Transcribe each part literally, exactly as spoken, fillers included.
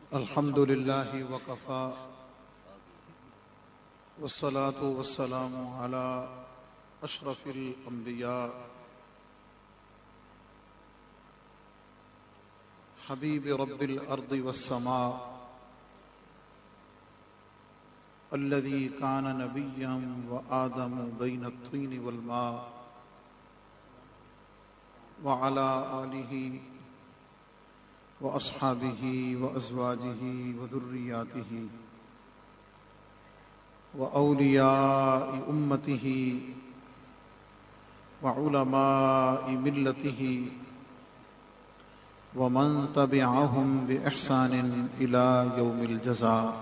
الحمد لله وكفى والصلاة والسلام على أشرف الأنبياء حبيب رب الأرض والسماء الذي كان نبيا وآدم بين الطين والماء وعلى آله وأصحابه وأزواجه وذرياته وأولياء أمته وعلماء ملته ومن تبعهم بإحسان إلى يوم الجزاء.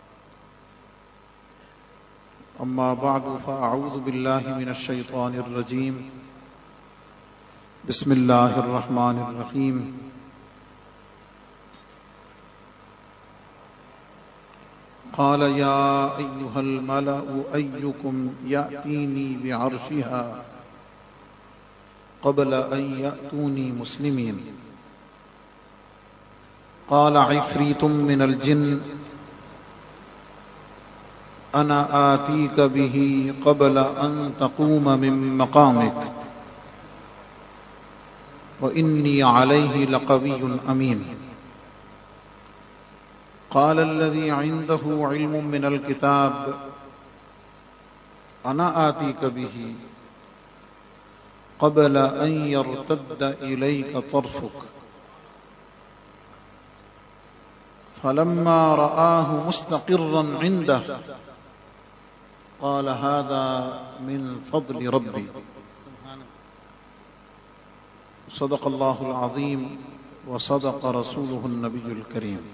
أما بعد فأعوذ بالله من الشيطان الرجيم. بسم الله الرحمن الرحيم. قال يا أيها الملأ أيكم يأتيني بعرشها قبل أن يأتوني مسلمين. قال عفريت من الجن أنا آتيك به قبل أن تقوم من مقامك وإني عليه لقوي أمين. قال الذي عنده علم من الكتاب أنا آتيك به قبل أن يرتد إليك طرفك فلما رآه مستقرا عنده قال هذا من فضل ربي. صدق الله العظيم وصدق رسوله النبي الكريم.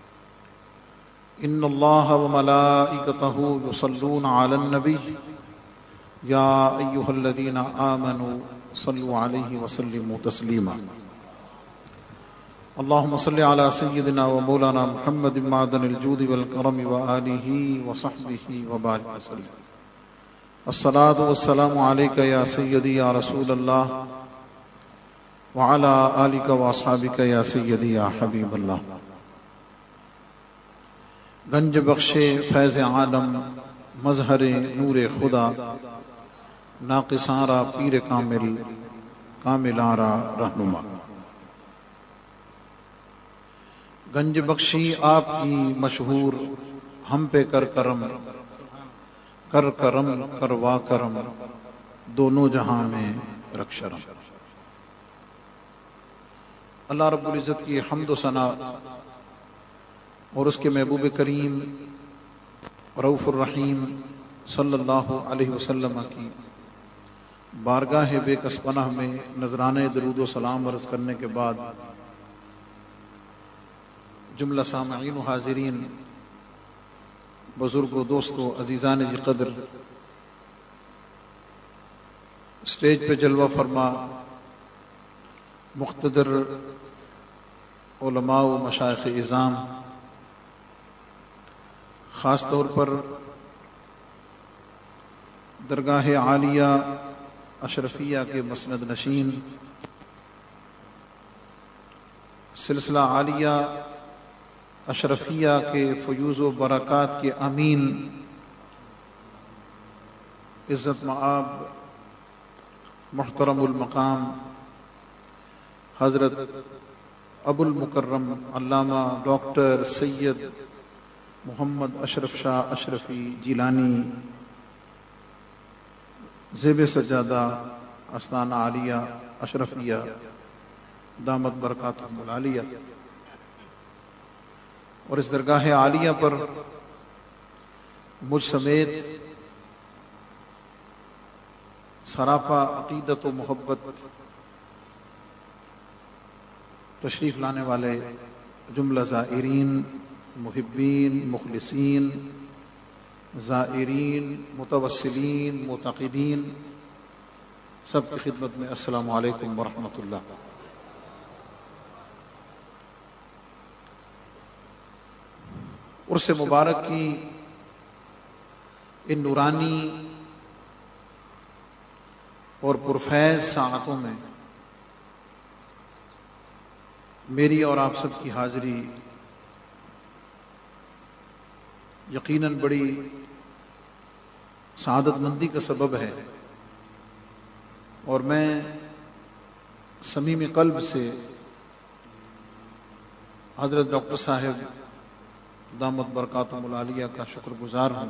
ان الله وملائكته يصلون على النبي يا ايها الذين آمنوا صلوا عليه وسلموا تسليما. اللهم صل على سيدنا ومولانا محمد معدن الجود والكرم وآله وصحبه وبارك وسلم. الصلاة والسلام عليك يا سيدي يا رسول الله وعلى آلك وأصحابك يا سيدي يا حبيب الله. گنج بخش فیض عالم مظہر نور خدا ناقصاں را پیر کامل کاملاں را رہنما. گنج بخشی آپ کی مشہور ہم پہ کر کرم کر کرم کروا کرم دونوں جہاں میں رکھ شرم. اللہ رب العزت کی حمد و ثنا اور اس کے محبوب کریم رؤوف الرحیم صلی اللہ علیہ وسلم کی بارگاہ بے کس پناہ میں نذرانے درود و سلام عرض کرنے کے بعد جملہ سامعین و حاضرین، بزرگوں، دوستوں، عزیزان جی قدر، اسٹیج پہ جلوہ فرما مقتدر علماء و مشائخ اعظام، خاص طور پر درگاہ عالیہ اشرفیہ کے مسند نشین، سلسلہ عالیہ اشرفیہ کے فیوز و برکات کے امین، عزت مآب محترم المقام حضرت ابو المکرم علامہ ڈاکٹر سید محمد اشرف شاہ اشرفی جیلانی زیب سجادہ آستانہ عالیہ اشرفیہ دامت برکاتہم العالیہ. اور اس درگاہ عالیہ پر مجھ سمیت سراپا عقیدت و محبت تشریف لانے والے جملہ زائرین، محبین، مخلصین، زائرین، متوسلین، معتقدین، سب کی خدمت میں السلام علیکم ورحمۃ اللہ. عرس مبارک کی ان نورانی اور پرفیض ساعتوں میں میری اور آپ سب کی حاضری یقیناً بڑی سعادت مندی کا سبب ہے، اور میں صمیم قلب سے حضرت ڈاکٹر صاحب دامت برکاتہم العالیہ کا شکر گزار ہوں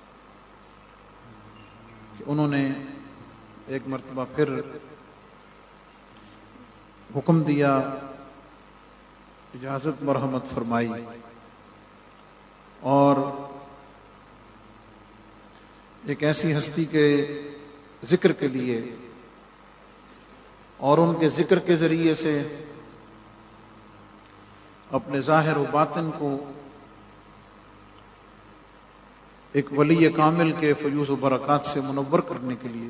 کہ انہوں نے ایک مرتبہ پھر حکم دیا، اجازت مرحمت فرمائی، اور ایک ایسی ہستی کے ذکر کے لیے اور ان کے ذکر کے ذریعے سے اپنے ظاہر و باطن کو ایک ولی کامل کے فیوز و برکات سے منور کرنے کے لیے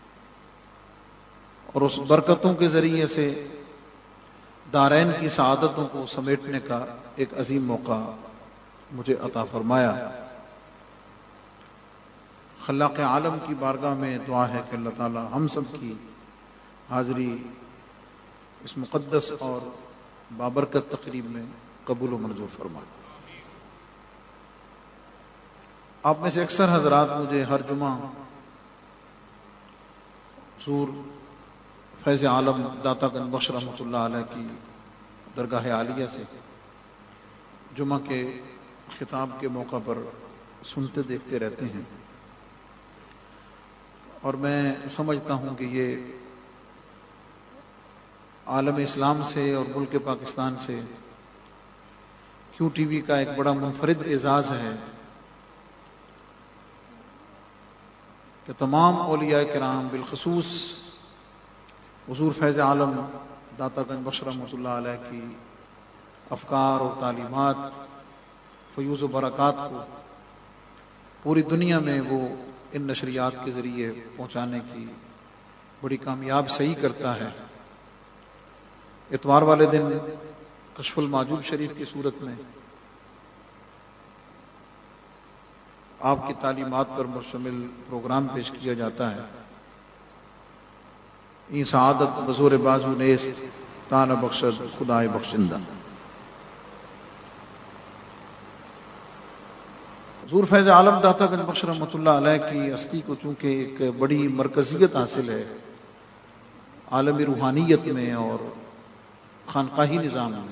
اور اس برکتوں کے ذریعے سے دارین کی سعادتوں کو سمیٹنے کا ایک عظیم موقع مجھے عطا فرمایا۔ خلاق عالم کی بارگاہ میں دعا ہے کہ اللہ تعالی ہم سب کی حاضری اس مقدس اور بابرکت تقریب میں قبول و منظور فرمائے۔ آپ میں سے اکثر حضرات مجھے ہر جمعہ حضور فیض عالم داتا گنج بخش رحمۃ اللہ علیہ کی درگاہ عالیہ سے جمعہ کے خطاب کے موقع پر سنتے دیکھتے رہتے ہیں، اور میں سمجھتا ہوں کہ یہ عالم اسلام سے اور ملک پاکستان سے کیو ٹی وی کا ایک بڑا منفرد اعزاز ہے کہ تمام اولیاء کرام بالخصوص حضور فیض عالم داتا گنج بخش رحمۃ اللہ علیہ کی افکار اور تعلیمات، فیوز و برکات کو پوری دنیا میں وہ ان نشریات کے ذریعے پہنچانے کی بڑی کامیاب صحیح کرتا ہے۔ اتوار والے دن کشف المحجوب شریف کی صورت میں آپ کی تعلیمات پر مشتمل پروگرام پیش کیا جاتا ہے۔ این سعادت بزور بازو نیست تا نہ بخشد خدائے بخشندہ۔ حضور فیض عالم داتا گنج بخش رحمۃ اللہ علیہ کی ہستی کو چونکہ ایک بڑی مرکزیت حاصل ہے عالمی روحانیت میں اور خانقاہی نظام میں،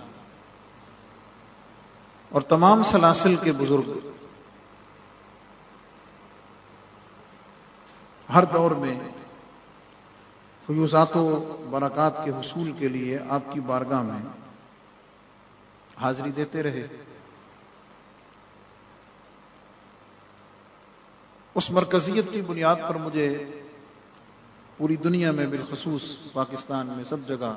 اور تمام سلاسل کے بزرگ ہر دور میں فیوزات و برکات کے حصول کے لیے آپ کی بارگاہ میں حاضری دیتے رہے۔ اس مرکزیت کی بنیاد پر مجھے پوری دنیا میں بالخصوص پاکستان میں سب جگہ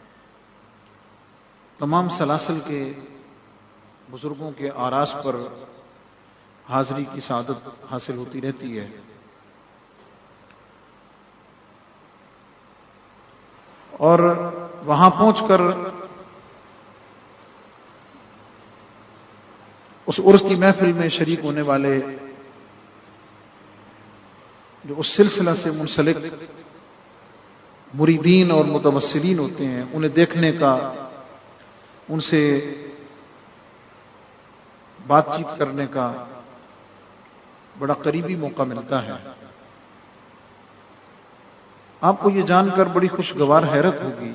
تمام سلاسل کے بزرگوں کے آراس پر حاضری کی سعادت حاصل ہوتی رہتی ہے، اور وہاں پہنچ کر اس عرس کی محفل میں شریک ہونے والے جو اس سلسلہ سے منسلک مریدین اور متوسلین ہوتے ہیں، انہیں دیکھنے کا، ان سے بات چیت کرنے کا بڑا قریبی موقع ملتا ہے۔ آپ کو یہ جان کر بڑی خوشگوار حیرت ہوگی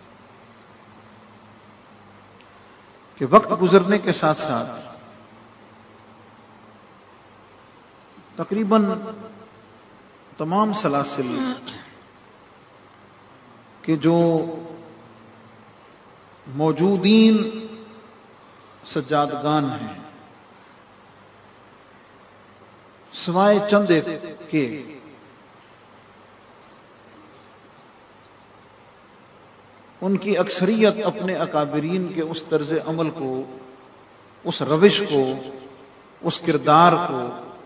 کہ وقت گزرنے کے ساتھ ساتھ تقریباً تمام سلاسل کے جو موجودین سجادگان ہیں سوائے چند ایک کے، ان کی اکثریت اپنے اکابرین کے اس طرز عمل کو، اس روش کو، اس کردار کو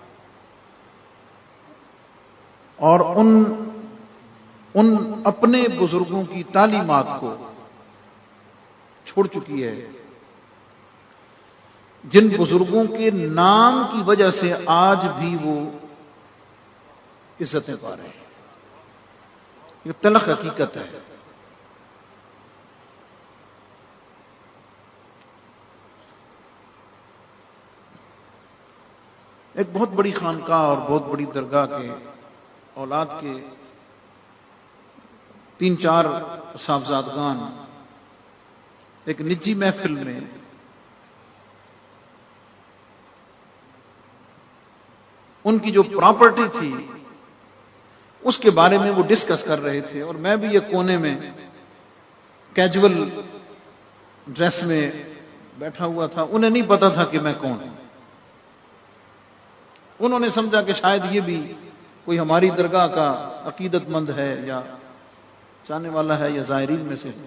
اور ان ان اپنے بزرگوں کی تعلیمات کو چھوڑ چکی ہے، جن بزرگوں کے نام کی وجہ سے آج بھی وہ عزتیں پا رہے ہیں۔ یہ تلخ حقیقت ہے۔ ایک بہت بڑی خانقاہ اور بہت بڑی درگاہ کے اولاد کے تین چار صاحبزادگان ایک نجی محفل میں ان کی جو پراپرٹی تھی اس کے بارے میں وہ ڈسکس کر رہے تھے، اور میں بھی یہ کونے میں کیجول ڈریس میں بیٹھا ہوا تھا. انہیں نہیں پتا تھا کہ میں کون ہوں. انہوں نے سمجھا کہ شاید یہ بھی کوئی ہماری درگاہ کا عقیدت مند ہے یا چاہنے والا ہے یا زائرین میں سے.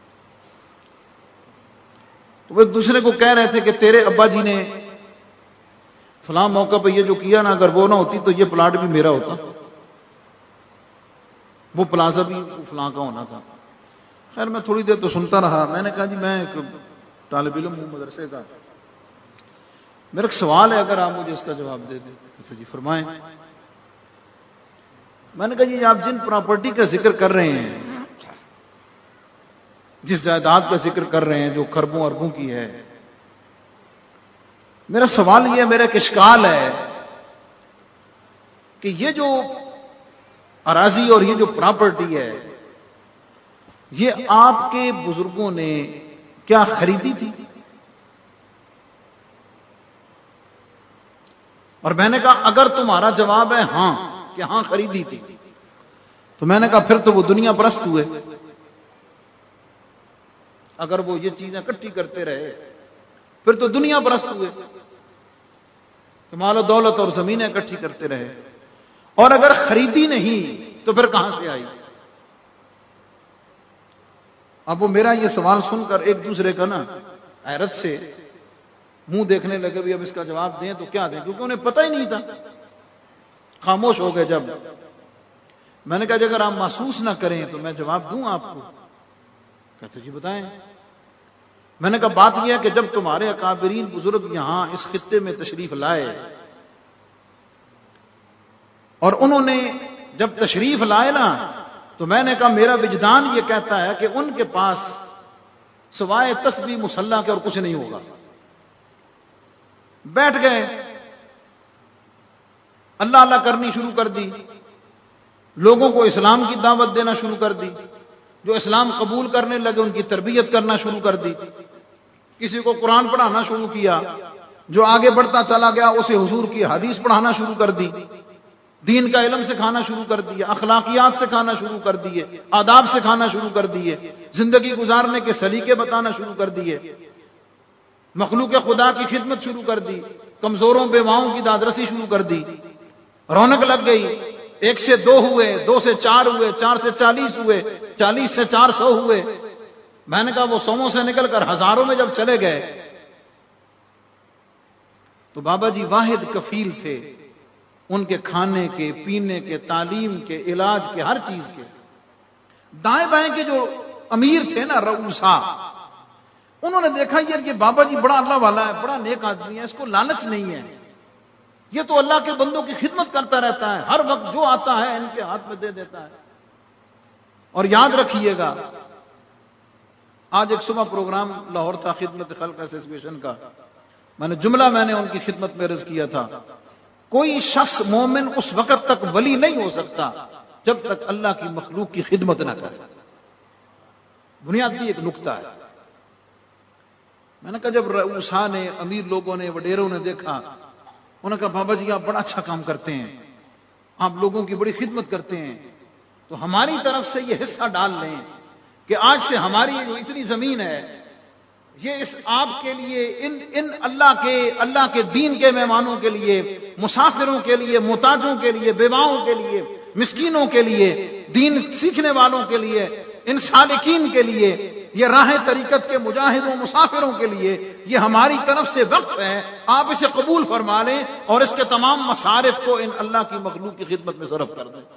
تو وہ ایک دوسرے کو کہہ رہے تھے کہ تیرے ابا جی نے فلاں موقع پہ یہ جو کیا نا، اگر وہ نہ ہوتی تو یہ پلاٹ بھی میرا ہوتا، وہ پلازا بھی فلاں کا ہونا تھا. خیر میں تھوڑی دیر تو سنتا رہا. میں نے کہا جی میں ایک طالب علم ہوں مدرسے کا، میرا ایک سوال ہے، اگر آپ مجھے اس کا جواب دے دیں. تو جی فرمائیں. میں نے کہا جی آپ جن پراپرٹی کا ذکر کر رہے ہیں، جس جائیداد کا ذکر کر رہے ہیں جو کھربوں اربوں کی ہے، میرا سوال یہ ہے، میرا ایک اشکال ہے کہ یہ جو اراضی اور یہ جو پراپرٹی ہے، یہ آپ کے بزرگوں نے کیا خریدی تھی؟ اور میں نے کہا اگر تمہارا جواب ہے ہاں کہ ہاں خریدی تھی، تو میں نے کہا پھر تو وہ دنیا پرست ہوئے. اگر وہ یہ چیزیں اکٹھی کرتے رہے پھر تو دنیا پرست ہوئے، مال و دولت اور زمینیں اکٹھی کرتے رہے. اور اگر خریدی نہیں تو پھر کہاں سے آئی؟ اب وہ میرا یہ سوال سن کر ایک دوسرے کا نا حیرت سے منہ دیکھنے لگے، بھی اب اس کا جواب دیں تو کیا دیں، کیونکہ انہیں پتہ ہی نہیں تھا. خاموش ہو گئے. جب میں نے کہا جی اگر آپ محسوس نہ کریں تو میں جواب دوں آپ کو. کہتے جی بتائیں. میں نے کہا بات یہ ہے کہ جب تمہارے اکابرین بزرگ یہاں اس خطے میں تشریف لائے، اور انہوں نے جب تشریف لائے نا، تو میں نے کہا میرا وجدان یہ کہتا ہے کہ ان کے پاس سوائے تسبیح مصلی کے اور کچھ نہیں ہوگا. بیٹھ گئے، اللہ اللہ کرنی شروع کر دی، لوگوں کو اسلام کی دعوت دینا شروع کر دی. جو اسلام قبول کرنے لگے ان کی تربیت کرنا شروع کر دی. کسی کو قرآن پڑھانا شروع کیا، جو آگے بڑھتا چلا گیا اسے حضور کی حدیث پڑھانا شروع کر دی، دین کا علم سکھانا شروع کر دیا، اخلاقیات سکھانا شروع کر دیے، آداب سکھانا شروع کر دیے، زندگی گزارنے کے سلیقے بتانا شروع کر دیے، مخلوق خدا کی خدمت شروع کر دی، کمزوروں بیواؤں کی دادرسی شروع کر دی. رونق لگ گئی. ایک سے دو ہوئے، دو سے چار ہوئے، چار سے چالیس ہوئے، چالیس سے چار سو ہوئے. میں نے کہا وہ سووں سے نکل کر ہزاروں میں جب چلے گئے تو بابا جی واحد کفیل تھے ان کے کھانے کے، پینے کے، تعلیم کے، علاج کے، ہر چیز کے. دائیں بائیں کے جو امیر تھے نا رؤسا، انہوں نے دیکھا یار یہ بابا جی بڑا اللہ والا ہے، بڑا نیک آدمی ہے، اس کو لالچ نہیں ہے، یہ تو اللہ کے بندوں کی خدمت کرتا رہتا ہے، ہر وقت جو آتا ہے ان کے ہاتھ میں دے دیتا ہے. اور یاد رکھیے گا، آج ایک صبح پروگرام لاہور تھا خدمت خلق ایسوسی ایشن کا، میں نے جملہ میں نے ان کی خدمت میں عرض کیا تھا، کوئی شخص مومن اس وقت تک ولی نہیں ہو سکتا جب تک اللہ کی مخلوق کی خدمت نہ کرے. بنیادی ایک نقطہ ہے. میں نے کہا جب رؤسا نے، امیر لوگوں نے، وڈیروں نے دیکھا، انہوں نے کہا بابا جی آپ بڑا اچھا کام کرتے ہیں، آپ لوگوں کی بڑی خدمت کرتے ہیں، تو ہماری طرف سے یہ حصہ ڈال لیں کہ آج سے ہماری جو اتنی زمین ہے یہ اس آپ کے لیے، ان ان اللہ کے اللہ کے دین کے مہمانوں کے لیے، مسافروں کے لیے، محتاجوں کے لیے، بیواؤں کے لیے، مسکینوں کے لیے، دین سیکھنے والوں کے لیے، ان سالکین کے لیے، یہ راہ طریقت کے مجاہدوں مسافروں کے لیے یہ ہماری طرف سے وقف ہے. آپ اسے قبول فرما لیں اور اس کے تمام مصارف کو ان اللہ کی مخلوق کی خدمت میں صرف کر دیں.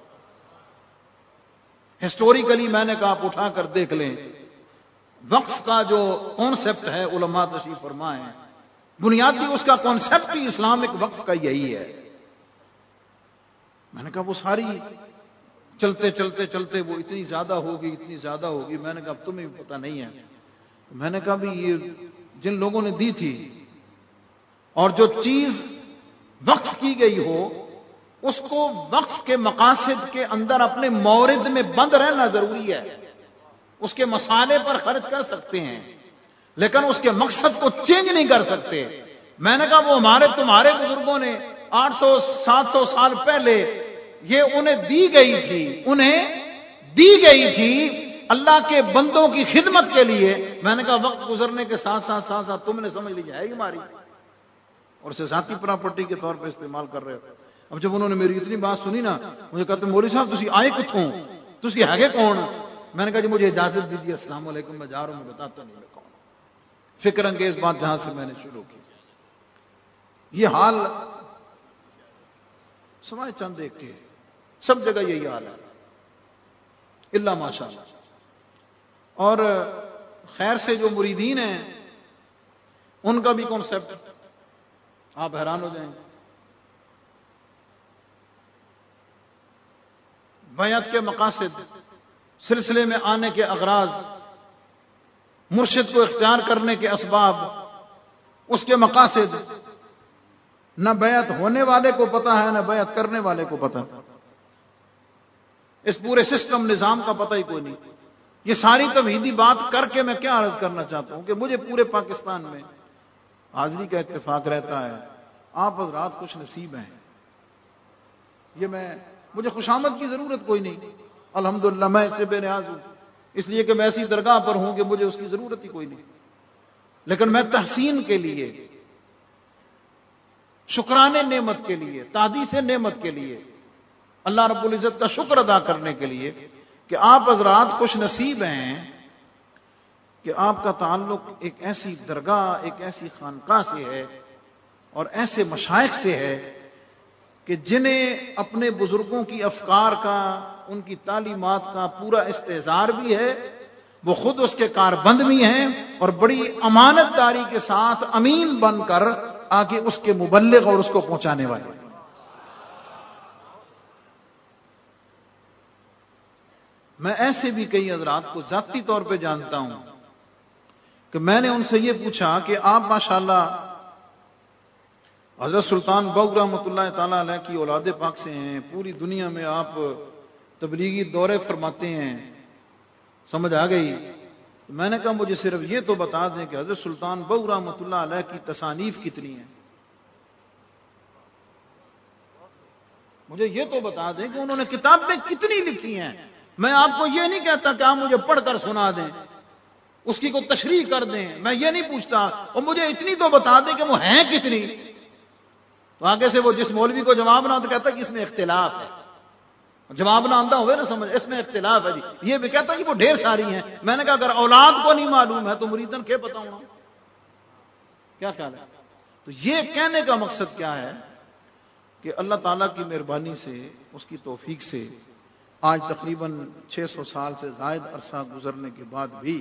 ہسٹوریکلی میں نے کہا آپ اٹھا کر دیکھ لیں، وقف کا جو کانسیپٹ ہے علماء تشریف فرمائے ہیں، بنیادی اس کا کانسیپٹ ہی اسلامک وقف کا یہی ہے. میں نے کہا وہ ساری چلتے چلتے چلتے وہ اتنی زیادہ ہوگی، اتنی زیادہ ہوگی. میں نے کہا اب تمہیں پتہ نہیں ہے. میں نے کہا بھی یہ جن لوگوں نے دی تھی اور جو چیز وقف کی گئی ہو اس کو وقف کے مقاصد کے اندر اپنے مورد میں بند رہنا ضروری ہے. اس کے مسالے پر خرچ کر سکتے ہیں لیکن اس کے مقصد کو چینج نہیں کر سکتے. میں نے کہا وہ ہمارے تمہارے بزرگوں نے آٹھ سو سات سو سال پہلے یہ انہیں دی گئی تھی انہیں دی گئی تھی اللہ کے بندوں کی خدمت کے لیے. میں نے کہا وقت گزرنے کے ساتھ ساتھ ساتھ ساتھ تم نے سمجھ لی جائے گی ہماری اور اسے ذاتی پراپرٹی کے طور پہ استعمال کر رہے ہو. اب جب انہوں نے میری اتنی بات سنی نا مجھے کہتے مولوی صاحب تسی آئے کتوں تسی ہے کون؟ میں نے کہا جی مجھے اجازت دیجیے السلام علیکم میں جا رہا ہوں میں بتاتا نہیں میں کون. فکر انگیز بات جہاں سے میں نے شروع کی یہ حال سوائے چند ایک کے سب جگہ یہی حال ہے اللہ ماشاء اللہ. اور خیر سے جو مریدین ہیں ان کا بھی کانسیپٹ آپ حیران ہو جائیں گے. بیعت کے مقاصد سلسلے میں آنے کے اغراض مرشد کو اختیار کرنے کے اسباب اس کے مقاصد نہ بیعت ہونے والے کو پتہ ہے نہ بیعت کرنے والے کو پتہ. اس پورے سسٹم نظام کا پتہ ہی کوئی نہیں. یہ ساری توحیدی بات کر کے میں کیا عرض کرنا چاہتا ہوں کہ مجھے پورے پاکستان میں حاضری کا اتفاق رہتا ہے. آپ حضرات خوش نصیب ہیں. یہ میں مجھے خوشامد کی ضرورت کوئی نہیں الحمدللہ میں اس سے بے نیاز ہوں اس لیے کہ میں ایسی درگاہ پر ہوں کہ مجھے اس کی ضرورت ہی کوئی نہیں. لیکن میں تحسین کے لیے شکرانے نعمت کے لیے تعدیث نعمت کے لیے اللہ رب العزت کا شکر ادا کرنے کے لیے کہ آپ حضرات خوش نصیب ہیں کہ آپ کا تعلق ایک ایسی درگاہ ایک ایسی خانقاہ سے ہے اور ایسے مشائخ سے ہے کہ جنہیں اپنے بزرگوں کی افکار کا ان کی تعلیمات کا پورا استحضار بھی ہے وہ خود اس کے کاربند بھی ہیں اور بڑی امانت داری کے ساتھ امین بن کر آگے اس کے مبلغ اور اس کو پہنچانے والے. میں ایسے بھی کئی حضرات کو ذاتی طور پہ جانتا ہوں کہ میں نے ان سے یہ پوچھا کہ آپ ماشاءاللہ حضرت سلطان بہو رحمۃ اللہ تعالی علیہ کی اولاد پاک سے ہیں پوری دنیا میں آپ تبلیغی دورے فرماتے ہیں سمجھ آ گئی. میں نے کہا مجھے صرف یہ تو بتا دیں کہ حضرت سلطان بہو رحمۃ اللہ علیہ کی تصانیف کتنی ہیں مجھے یہ تو بتا دیں کہ انہوں نے کتابیں کتنی لکھی ہیں. میں آپ کو یہ نہیں کہتا کہ آپ مجھے پڑھ کر سنا دیں اس کی کوئی تشریح کر دیں میں یہ نہیں پوچھتا اور مجھے اتنی تو بتا دیں کہ وہ ہیں کتنی. تو آگے سے وہ جس مولوی کو جواب نہ آتا کہتا کہ اس میں اختلاف ہے جواب نہ آتا ہوئے نا سمجھ اس میں اختلاف ہے جی یہ بھی کہتا کہ وہ ڈھیر ساری ہیں. میں نے کہا اگر اولاد کو نہیں معلوم ہے تو مریدن کے بتاؤں کیا خیال ہے. تو یہ کہنے کا مقصد کیا ہے کہ اللہ تعالیٰ کی مہربانی سے اس کی توفیق سے آج تقریباً چھ سو سال سے زائد عرصہ گزرنے کے بعد بھی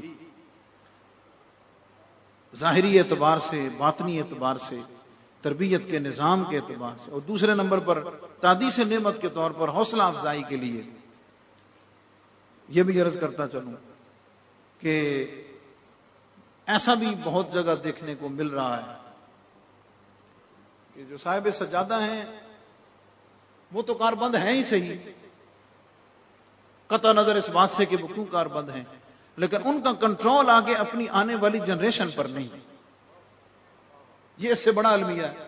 ظاہری اعتبار سے باطنی اعتبار سے تربیت کے نظام کے اعتبار سے اور دوسرے نمبر پر تعدیث نعمت کے طور پر حوصلہ افزائی کے لیے یہ بھی عرض کرتا چلوں کہ ایسا بھی بہت جگہ دیکھنے کو مل رہا ہے کہ جو صاحب سجادہ ہیں وہ تو کاربند ہیں ہی صحیح قطع نظر اس بات سے کہ وہ کیوں کاربند ہیں لیکن ان کا کنٹرول آگے اپنی آنے والی جنریشن پر نہیں. یہ اس سے بڑا المیہ ہے.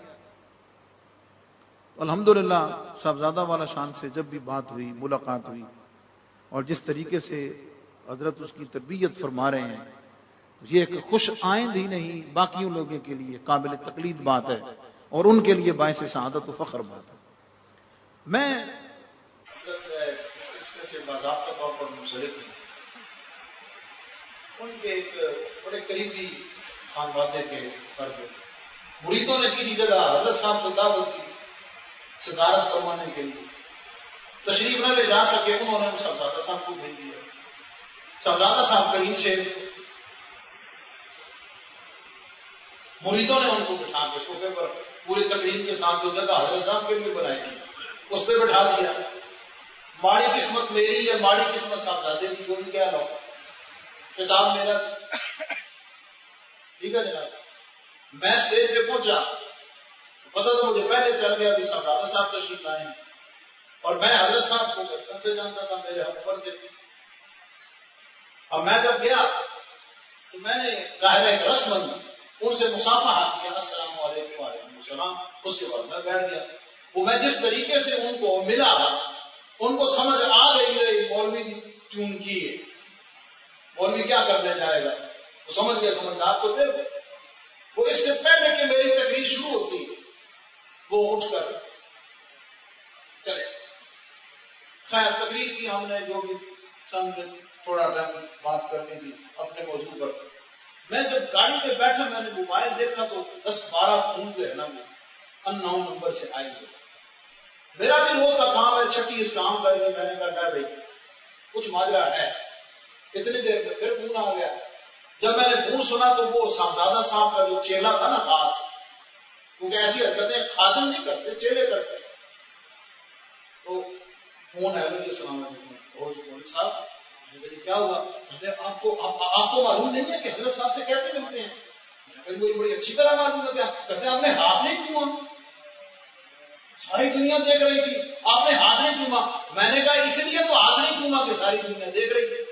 الحمدللہ صاحبزادہ والا شان سے جب بھی بات ہوئی ملاقات ہوئی اور جس طریقے سے حضرت اس کی تربیت فرما رہے ہیں یہ ایک خوش آئند ہی نہیں باقیوں لوگوں کے لیے قابل تقلید بات ہے اور ان کے لیے باعث سعادت و فخر بات ہے. میں سے باضابطہ طور پر منسلک ہیں ان کے ایک بڑے قریبی خانوادے کے فرد مریدوں نے کسی جگہ حضرت صاحب کو دعوت کی صدارت فرمانے کے لیے تشریف نہ لے جا سکے انہوں نے صاحبزادہ صاحب کو بھیج دیا. صاحبزادہ صاحب کریم شیخ مریدوں نے ان کو بٹھا کے صوفے پر پوری تقریب کے ساتھ جو جگہ حضرت صاحب کے لیے بنائی تھی اس پہ بٹھا دیا. ماڑی قسمت میری ہے ماڑی قسمت صاحبزادے کی جو بھی کیا لو خطاب میرا ٹھیک ہے جناب. میں اسٹیج پہ پہنچا پتہ تو مجھے پہلے چل گیا ابھی صاحب صاحب تشریف لائے ہیں، اور میں حضرت صاحب کو بچپن سے جانتا تھا، میرے ہم عمر کے تھے. اب میں جب گیا تو میں نے ظاہر ایک رسم ان سے مصافحہ کیا، السلام علیکم وعلیکم السلام. اس کے بعد میں بیٹھ گیا. وہ میں جس طریقے سے ان کو ملا ان کو سمجھ آ گئی ہے مولوی ٹیون کی ہے، مولوی کیا کرنے جائے گا، وہ سمجھ گیا. سمجھدار تو تھے وہ. اس سے پہلے کہ میری تقریر شروع ہوتی وہ اٹھ کر چلے. خیر تقریر کی ہم نے جو بھی چند تھوڑا ٹائم بات کرنی تھی اپنے موضوع پر. میں جب گاڑی پہ بیٹھا میں نے موبائل دیکھا تو دس بارہ فون جو ہے نا وہ ان نون نمبر سے آئے ہوئے. میرا بھی روز کا کام ہے، چھٹی اس کام کر کے میں نے کہا بھائی کچھ ماجرا ہے. اتنی دیر میں پھر فون آ گیا. جب میں نے فون سنا تو وہ صاحبزادہ صاحب کا جو چیلا تھا نا خاص، کیونکہ ایسی حرکتیں خادم نہیں کرتے چیلے کرتے. تو فون ہے بھائی السلام علیکم مولوی صاحب کیا ہوا؟ آپ کو آپ کو معلوم نہیں ہے کہ حضرت صاحب سے کیسے ملتے ہیں؟ مجھے بڑی اچھی طرح معلوم ہے. کیا کہتے ہیں آپ نے ہاتھ نہیں چوما؟ ساری دنیا دیکھ رہی تھی آپ نے ہاتھ نہیں چوما. میں نے کہا اس لیے تو ہاتھ نہیں چوما کہ ساری دنیا دیکھ رہی تھی.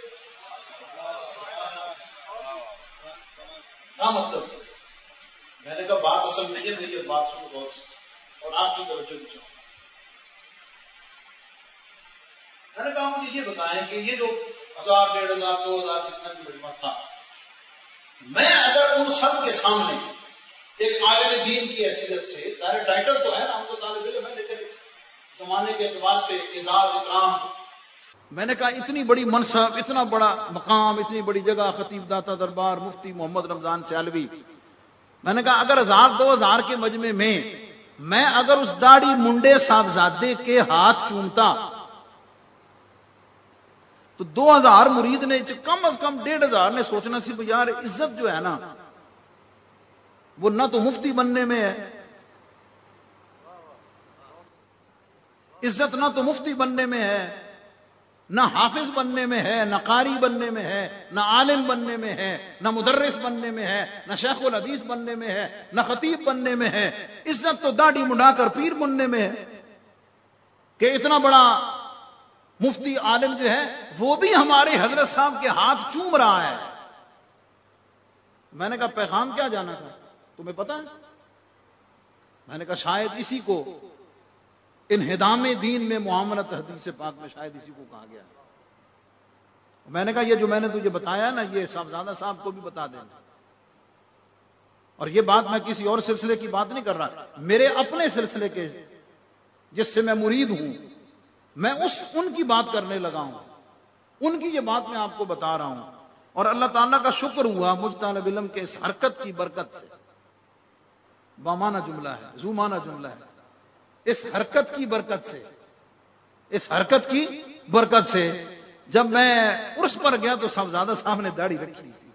کیا مطلب؟ میں نے کہا بات اصل نہیں ہے، میری بات سنو بہت اور آپ کی توجہ بھی چاہوں. میں نے کہا مجھے یہ بتائیں کہ یہ جو ہزار ڈیڑھ ہزار دو ہزار جتنا بھی مجمع تھا، میں اگر ان سب کے سامنے ایک عالم دین کی حیثیت سے، سارے ٹائٹل تو ہے نا ہم تو طالب علم ہے لیکن زمانے کے اعتبار سے اعزاز اکرام، میں نے کہا اتنی بڑی منصب، اتنا بڑا مقام، اتنی بڑی جگہ، خطیب داتا دربار مفتی محمد رمضان سیالوی. میں نے کہا اگر ہزار دو ہزار کے مجمع میں میں اگر اس داڑھی منڈے صاحبزادے کے ہاتھ چومتا تو دو ہزار مرید نے کم از کم ڈیڑھ ہزار نے سوچنا سی کہ یار عزت جو ہے نا وہ نہ تو مفتی بننے میں ہے، عزت نہ تو مفتی بننے میں ہے، نہ حافظ بننے میں ہے، نہ قاری بننے میں ہے، نہ عالم بننے میں ہے، نہ مدرس بننے میں ہے، نہ شیخ الحدیث بننے میں ہے، نہ خطیب بننے میں ہے. عزت تو داڑھی منڈا کر پیر بننے میں ہے کہ اتنا بڑا مفتی عالم جو ہے وہ بھی ہمارے حضرت صاحب کے ہاتھ چوم رہا ہے. میں نے کہا پیغام کیا جانا تھا تمہیں پتا ہے؟ میں نے کہا شاید اسی کو انہدام دین میں معاملت حدیث پاک میں شاید اسی کو کہا گیا. میں نے کہا یہ جو میں نے تجھے بتایا نا یہ صاحبزادہ صاحب کو بھی بتا دینا. اور یہ بات میں کسی اور سلسلے کی بات نہیں کر رہا، میرے اپنے سلسلے کے جس سے میں مرید ہوں میں اس ان کی بات کرنے لگا ہوں، ان کی یہ بات میں آپ کو بتا رہا ہوں. اور اللہ تعالیٰ کا شکر ہوا مجھ طالب علم کے اس حرکت کی برکت سے. بامانہ جملہ ہے، زومانہ جملہ ہے. اس حرکت کی برکت سے اس حرکت کی برکت سے جب میں عرس پر گیا تو صاحبزادہ صاحب نے داڑھی رکھی تھی.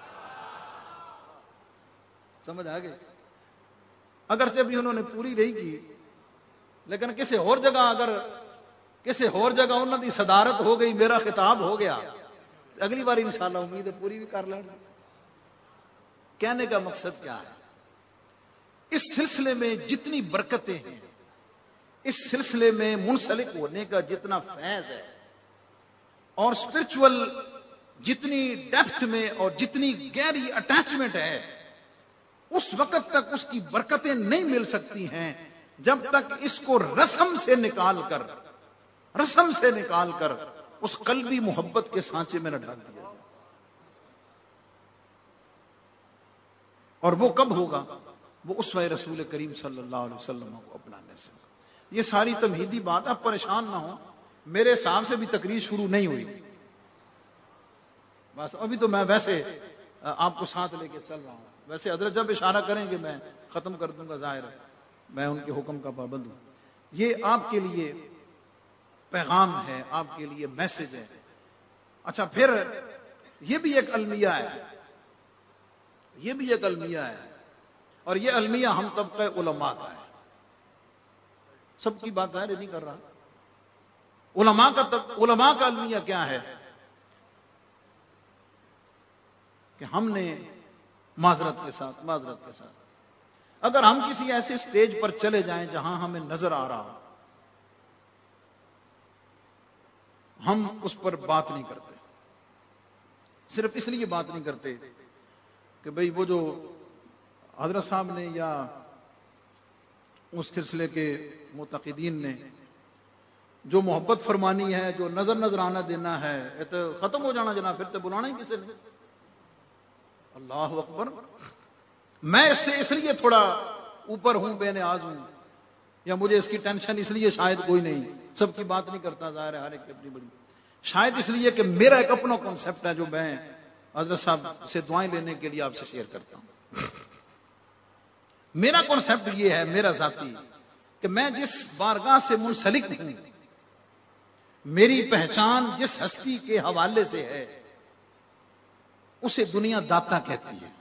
سمجھ آ گئی؟ اگرچہ بھی انہوں نے پوری نہیں کی لیکن کسی اور جگہ اگر کسی اور جگہ انہوں نے صدارت ہو گئی، میرا خطاب ہو گیا، اگلی بار انشاءاللہ امید ہے پوری بھی کر لیں. کہنے کا مقصد کیا ہے؟ اس سلسلے میں جتنی برکتیں ہیں، اس سلسلے میں منسلک ہونے کا جتنا فیض ہے اور اسپرچول جتنی ڈیپتھ میں اور جتنی گہری اٹیچمنٹ ہے، اس وقت تک اس کی برکتیں نہیں مل سکتی ہیں جب تک اس کو رسم سے نکال کر رسم سے نکال کر اس قلبی محبت کے سانچے میں نہ ڈال دیا جائے. اور وہ کب ہوگا؟ وہ اسوہ رسول کریم صلی اللہ علیہ وسلم کو اپنانے سے. یہ ساری تمہیدی بات، آپ پریشان نہ ہو، میرے حساب سے بھی تقریر شروع نہیں ہوئی، بس ابھی تو میں ویسے آپ کو ساتھ لے کے چل رہا ہوں. ویسے حضرت جب اشارہ کریں گے میں ختم کر دوں گا، ظاہر ہے میں ان کے حکم کا پابند ہوں. یہ آپ کے لیے پیغام ہے، آپ کے لیے میسج ہے. اچھا پھر یہ بھی ایک المیہ ہے، یہ بھی ایک المیہ ہے اور یہ المیہ ہم طبقہ علماء کا ہے. سب کی بات ظاہر نہیں کر رہا. علماء کا تب علماء کا المیہ کیا ہے کہ ہم نے معذرت کے ساتھ معذرت کے ساتھ اگر ہم کسی ایسے سٹیج پر چلے جائیں جہاں ہمیں نظر آ رہا ہم اس پر بات نہیں کرتے. صرف اس لیے بات نہیں کرتے کہ بھئی وہ جو حضرت صاحب نے یا اس سلسلے کے معتقدین نے جو محبت فرمانی ہے, جو نظر نظرانہ دینا ہے, یہ تو ختم ہو جانا جناب, پھر تو بلانا ہی کسی نے. اللہ اکبر. میں اس سے اس لیے تھوڑا اوپر ہوں, بے نیاز ہوں, یا مجھے اس کی ٹینشن اس لیے شاید کوئی نہیں, سب کی بات نہیں کرتا, ظاہر ہے ہر ایک اپنی بڑی, شاید اس لیے کہ میرا ایک اپنا کانسیپٹ ہے جو میں حضرت صاحب سے دعائیں لینے کے لیے آپ سے شیئر کرتا ہوں. میرا کانسیپٹ یہ ہے, میرا ذاتی, کہ میں جس بارگاہ سے منسلک ہوں, میری پہچان جس ہستی کے حوالے سے ہے, اسے دنیا داتا کہتی ہے.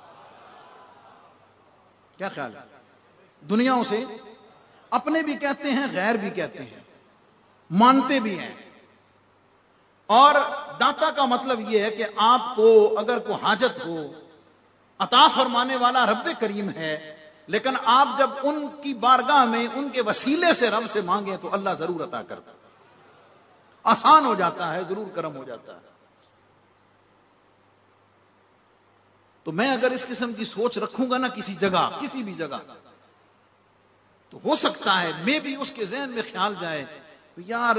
کیا خیال ہے؟ دنیا اسے اپنے بھی کہتے ہیں, غیر بھی کہتے ہیں, مانتے بھی ہیں. اور داتا کا مطلب یہ ہے کہ آپ کو اگر کوئی حاجت ہو, عطا فرمانے والا رب کریم ہے, لیکن آپ جب ان کی بارگاہ میں ان کے وسیلے سے رب سے مانگیں تو اللہ ضرور عطا کرتا ہے, آسان ہو جاتا ہے, ضرور کرم ہو جاتا ہے. تو میں اگر اس قسم کی سوچ رکھوں گا نا کسی جگہ, کسی بھی جگہ, تو ہو سکتا ہے میں بھی اس کے ذہن میں خیال جائے یار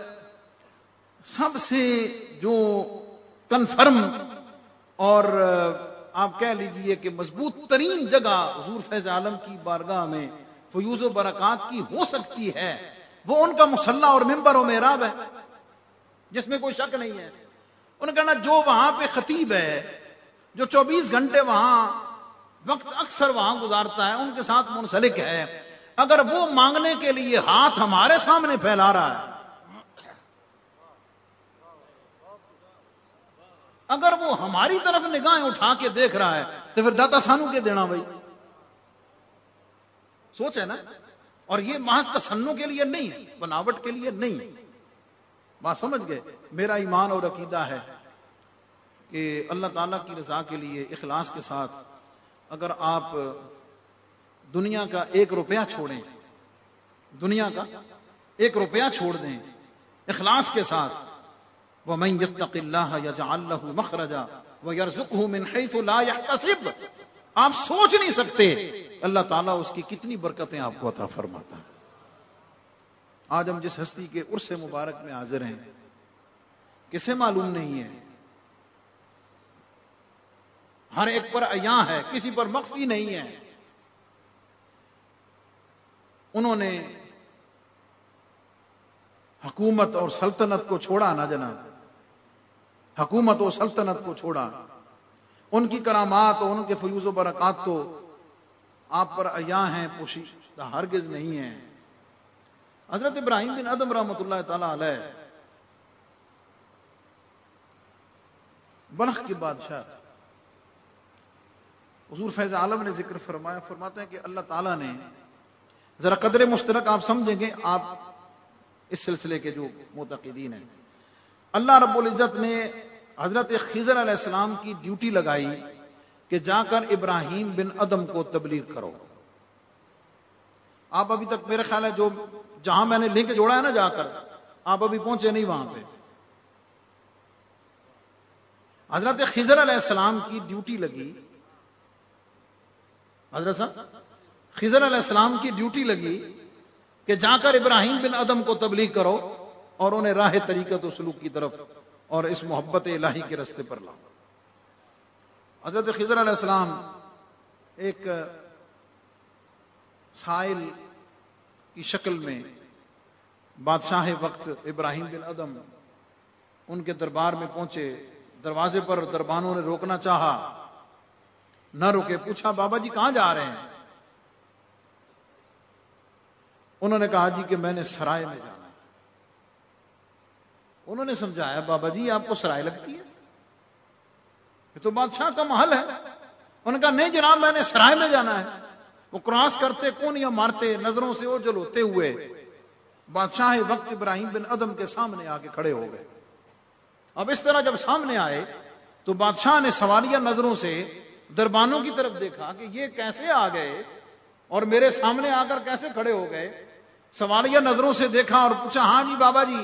سب سے جو کنفرم اور آپ کہہ لیجئے کہ مضبوط ترین جگہ حضور فیض عالم کی بارگاہ میں فیوز و برکات کی ہو سکتی ہے, وہ ان کا مصلی اور ممبر و محراب ہے, جس میں کوئی شک نہیں ہے. انہوں نے کہنا جو وہاں پہ خطیب ہے, جو چوبیس گھنٹے وہاں وقت اکثر وہاں گزارتا ہے, ان کے ساتھ منسلک ہے, اگر وہ مانگنے کے لیے ہاتھ ہمارے سامنے پھیلا رہا ہے, اگر وہ ہماری طرف نگاہیں اٹھا کے دیکھ رہا ہے, تو پھر داتا سانو کے دینا بھائی. سوچ ہے نا. اور یہ محض تصنع کے لیے نہیں ہے, بناوٹ کے لیے نہیں. بات سمجھ گئے. میرا ایمان اور عقیدہ ہے کہ اللہ تعالیٰ کی رضا کے لیے اخلاص کے ساتھ اگر آپ دنیا کا ایک روپیہ چھوڑیں, دنیا کا ایک روپیہ چھوڑ دیں اخلاص کے ساتھ, وَمَن يَتَّقِ اللَّهَ يَجْعَل لَّهُ مَخْرَجًا وَيَرْزُقْهُ مِنْ حَيْثُ لَا يَحْتَسِبُ, آپ سوچ نہیں سکتے اللہ تعالیٰ اس کی کتنی برکتیں آپ کو عطا فرماتا ہے. آج ہم جس ہستی کے عرس مبارک میں حاضر ہیں, کسے معلوم نہیں ہے, ہر ایک پر عیاں ہے, کسی پر مخفی نہیں ہے. انہوں نے حکومت اور سلطنت کو چھوڑا نا جناب, حکومت اور سلطنت کو چھوڑا, ان کی کرامات اور ان کے فیوز و برکات تو آپ پر عیاں ہیں, پوشیدہ ہرگز نہیں ہیں. حضرت ابراہیم بن ادم رحمۃ اللہ تعالی علیہ بلخ کے بادشاہ, حضور فیض عالم نے ذکر فرمایا, فرماتے ہیں کہ اللہ تعالیٰ نے ذرا قدر مشترک آپ سمجھیں گے, آپ اس سلسلے کے جو معتقدین ہیں, اللہ رب العزت نے حضرت خضر علیہ السلام کی ڈیوٹی لگائی کہ جا کر ابراہیم بن ادم کو تبلیغ کرو. آپ ابھی تک میرے خیال ہے جو جہاں میں نے لنک جوڑا ہے نا جا کر, آپ ابھی پہنچے نہیں وہاں پہ. حضرت خضر علیہ السلام کی ڈیوٹی لگی, حضرت صاحب خضر علیہ السلام کی ڈیوٹی لگی کہ جا کر ابراہیم بن ادم کو تبلیغ کرو اور انہیں راہ طریقت و سلوک کی طرف اور اس محبت الہی کے راستے پر لاؤ. حضرت خضر علیہ السلام ایک سائل کی شکل میں بادشاہ وقت ابراہیم بن ادم ان کے دربار میں پہنچے. دروازے پر دربانوں نے روکنا چاہا, نہ روکے. پوچھا بابا جی کہاں جا رہے ہیں؟ انہوں نے کہا جی کہ میں نے سرائے میں جانا ہے. انہوں نے سمجھایا بابا جی آپ کو سرائے لگتی ہے, یہ تو بادشاہ کا محل ہے. انہوں نے کہا نہیں جناب میں نے سرائے میں جانا ہے. وہ کراس کرتے کونیاں مارتے نظروں سے اوجھل ہوتے ہوئے بادشاہ وقت ابراہیم بن ادم کے سامنے آ کے کھڑے ہو گئے. اب اس طرح جب سامنے آئے تو بادشاہ نے سوالیہ نظروں سے دربانوں کی طرف دیکھا کہ یہ کیسے آ گئے اور میرے سامنے آ کر کیسے کھڑے ہو گئے. سوالیہ نظروں سے دیکھا اور پوچھا ہاں جی بابا جی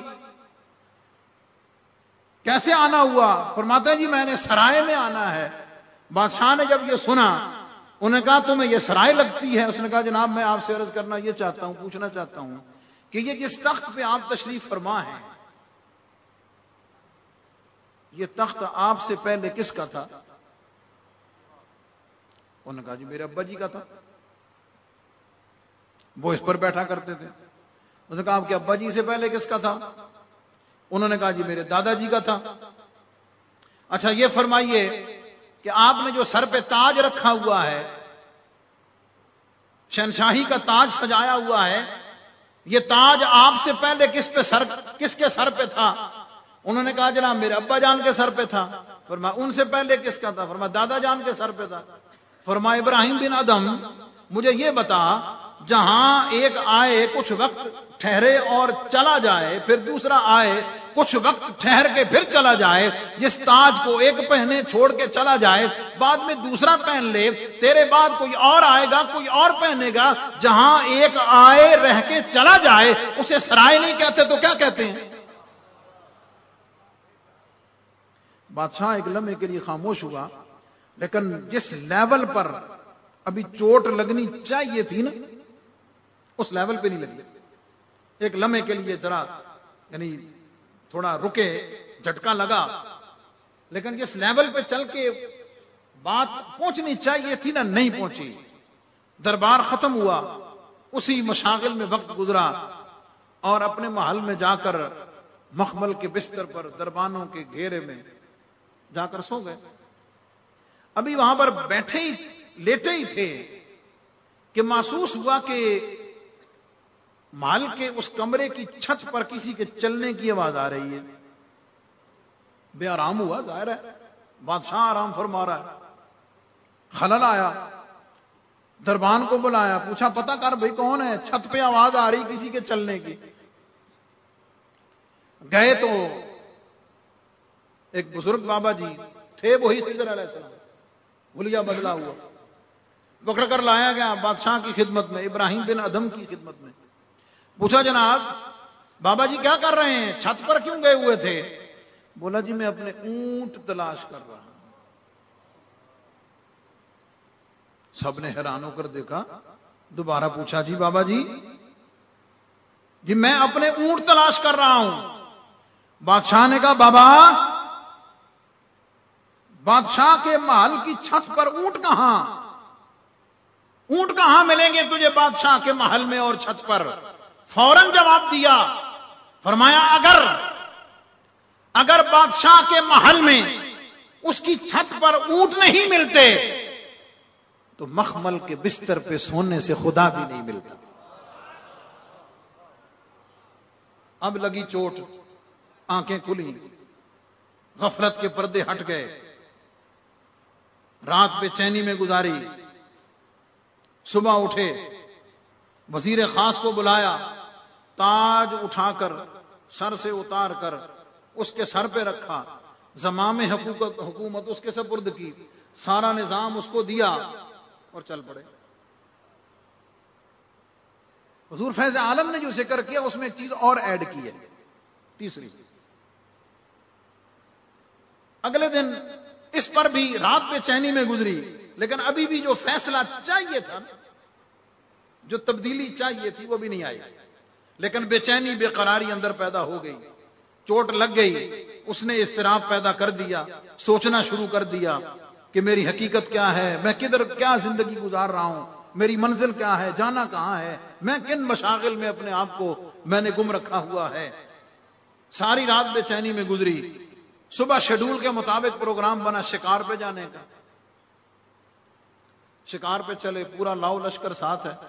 کیسے آنا ہوا؟ فرماتا ہے جی میں نے سرائے میں آنا ہے. بادشاہ نے جب یہ سنا انہوں نے کہا تمہیں یہ سرائے لگتی ہے؟ اس نے کہا جناب میں آپ سے عرض کرنا یہ چاہتا ہوں پوچھنا چاہتا ہوں کہ یہ جس تخت پہ آپ تشریف فرما ہیں یہ تخت آپ سے پہلے کس کا تھا؟ انہوں نے کہا جی میرے ابا جی کا تھا, وہ اس پر بیٹھا کرتے تھے. انہوں نے کہا آپ کے ابا جی سے پہلے کس کا تھا؟ انہوں نے کہا جی میرے دادا جی کا تھا. اچھا یہ فرمائیے کہ آپ نے جو سر پہ تاج رکھا ہوا ہے, شہنشاہی کا تاج سجایا ہوا ہے, یہ تاج آپ سے پہلے کس پہ سر کس کے سر پہ تھا؟ انہوں نے کہا جناب میرے ابا جان کے سر پہ تھا. فرمایا ان سے پہلے کس کا تھا؟ فرمایا دادا جان کے سر پہ تھا. فرمایا ابراہیم بن ادم مجھے یہ بتا, جہاں ایک آئے کچھ وقت ٹھہرے اور چلا جائے, پھر دوسرا آئے کچھ وقت ٹھہر کے پھر چلا جائے, جس تاج کو ایک پہنے چھوڑ کے چلا جائے بعد میں دوسرا پہن لے, تیرے بعد کوئی اور آئے گا کوئی اور پہنے گا, جہاں ایک آئے رہ کے چلا جائے اسے سرائے نہیں کہتے تو کیا کہتے ہیں؟ بادشاہ ایک لمحے کے لیے خاموش ہوا, لیکن جس لیول پر ابھی چوٹ لگنی چاہیے تھی نا اس لیول پہ نہیں لگی. ایک لمحے کے لیے ذرا یعنی تھوڑا رکے, جھٹکا لگا, لیکن جس لیول پہ چل کے بات پہنچنی چاہیے تھی نا نہیں پہنچی. دربار ختم ہوا, اسی مشاغل میں وقت گزرا اور اپنے محل میں جا کر مخمل کے بستر پر دربانوں کے گھیرے میں جا کر سو گئے. ابھی وہاں پر بیٹھے ہی لیٹے ہی تھے کہ محسوس ہوا کہ محل کے اس کمرے کی چھت پر کسی کے چلنے کی آواز آ رہی ہے. بے آرام ہوا, ظاہر ہے بادشاہ آرام فرما رہا ہے. خلل آیا, دربان کو بلایا, پوچھا پتہ کر بھائی کون ہے, چھت پہ آواز آ رہی کسی کے چلنے کی. گئے تو ایک بزرگ بابا جی تھے, وہی خضر علیہ السلام, بھولیا بدلا ہوا, پکڑ کر لایا گیا بادشاہ کی خدمت میں, ابراہیم بن ادم کی خدمت میں. پوچھا جناب بابا جی کیا کر رہے ہیں, چھت پر کیوں گئے ہوئے تھے؟ بولا جی میں اپنے اونٹ تلاش کر رہا ہوں. سب نے حیران ہو کر دیکھا, دوبارہ پوچھا جی بابا جی جی میں اپنے اونٹ تلاش کر رہا ہوں. بادشاہ نے کہا بابا بادشاہ کے محل کی چھت پر اونٹ کہاں, اونٹ کہاں ملیں گے تجھے بادشاہ کے محل میں اور چھت پر؟ فوراً جواب دیا, فرمایا اگر اگر بادشاہ کے محل میں اس کی چھت پر اونٹ نہیں ملتے تو مخمل کے بستر پہ سونے سے خدا بھی نہیں ملتا. اب لگی چوٹ, آنکھیں کھلی, غفلت کے پردے ہٹ گئے, رات بے چینی میں گزاری. صبح اٹھے, وزیر خاص کو بلایا, تاج اٹھا کر سر سے اتار کر اس کے سر پہ رکھا, زمام حکومت حکومت اس کے سپرد کی, سارا نظام اس کو دیا اور چل پڑے. حضور فیض عالم نے جو ذکر کیا اس میں ایک چیز اور ایڈ کی ہے, تیسری. اگلے دن اس پر بھی رات بے چینی میں گزری, لیکن ابھی بھی جو فیصلہ چاہیے تھا, جو تبدیلی چاہیے تھی وہ بھی نہیں آئی. لیکن بے چینی بے قراری اندر پیدا ہو گئی, چوٹ لگ گئی, اس نے اضطراب پیدا کر دیا, سوچنا شروع کر دیا کہ میری حقیقت کیا ہے, میں کدھر کیا زندگی گزار رہا ہوں, میری منزل کیا ہے, جانا کہاں ہے, میں کن مشاغل میں اپنے آپ کو میں نے گم رکھا ہوا ہے. ساری رات بے چینی میں گزری. صبح شیڈول کے مطابق پروگرام بنا شکار پہ جانے کا. شکار پہ چلے, پورا لاؤ لشکر ساتھ ہے.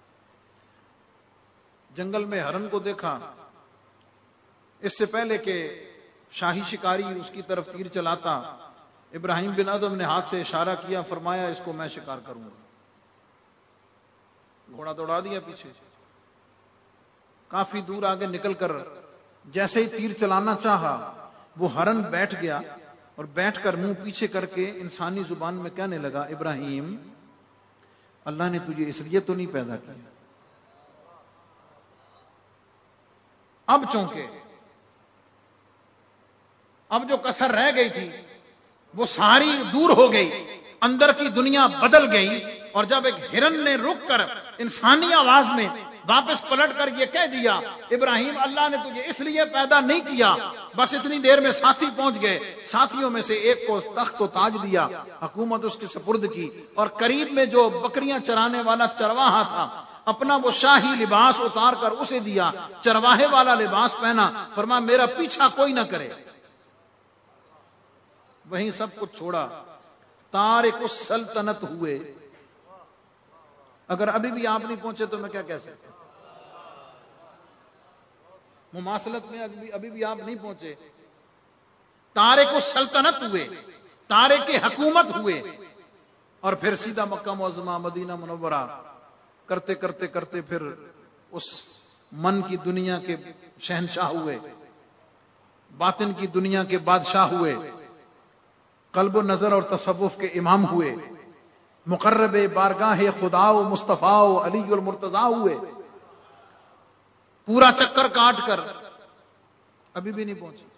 جنگل میں ہرن کو دیکھا, اس سے پہلے کہ شاہی شکاری اس کی طرف تیر چلاتا, ابراہیم بن ادم نے ہاتھ سے اشارہ کیا, فرمایا اس کو میں شکار کروں گا. گھوڑا دوڑا دیا پیچھے, کافی دور آگے نکل کر جیسے ہی تیر چلانا چاہا وہ ہرن بیٹھ گیا اور بیٹھ کر منہ پیچھے کر کے انسانی زبان میں کہنے لگا, ابراہیم اللہ نے تجھے اس لیے تو نہیں پیدا کیا. اب چونکہ اب جو کسر رہ گئی تھی وہ ساری دور ہو گئی، اندر کی دنیا بدل گئی، اور جب ایک ہرن نے رک کر انسانی آواز میں واپس پلٹ کر یہ کہہ دیا ابراہیم اللہ نے تجھے اس لیے پیدا نہیں کیا، بس اتنی دیر میں ساتھی پہنچ گئے، ساتھیوں میں سے ایک کو تخت و تاج دیا، حکومت اس کے سپرد کی، اور قریب میں جو بکریاں چرانے والا چرواہا تھا اپنا وہ شاہی لباس اتار کر اسے دیا، چرواہے والا لباس پہنا، فرمایا میرا پیچھا کوئی نہ کرے. وہیں سب کچھ چھوڑا، تارک اس سلطنت ہوئے. اگر ابھی بھی آپ نہیں پہنچے تو میں کیا کہہ سکتا ہوں؟ مماثلت میں ابھی ابھی بھی آپ نہیں پہنچے. تارک اس سلطنت ہوئے، تارک حکومت ہوئے، اور پھر سیدھا مکہ معظمہ مدینہ منورہ کرتے کرتے کرتے پھر اس من کی دنیا کے شہنشاہ ہوئے، باطن کی دنیا کے بادشاہ ہوئے، قلب و نظر اور تصوف کے امام ہوئے، مقرب بارگاہ خدا و مصطفیٰ و علی المرتضیٰ ہوئے. پورا چکر کاٹ کر ابھی بھی نہیں پہنچے.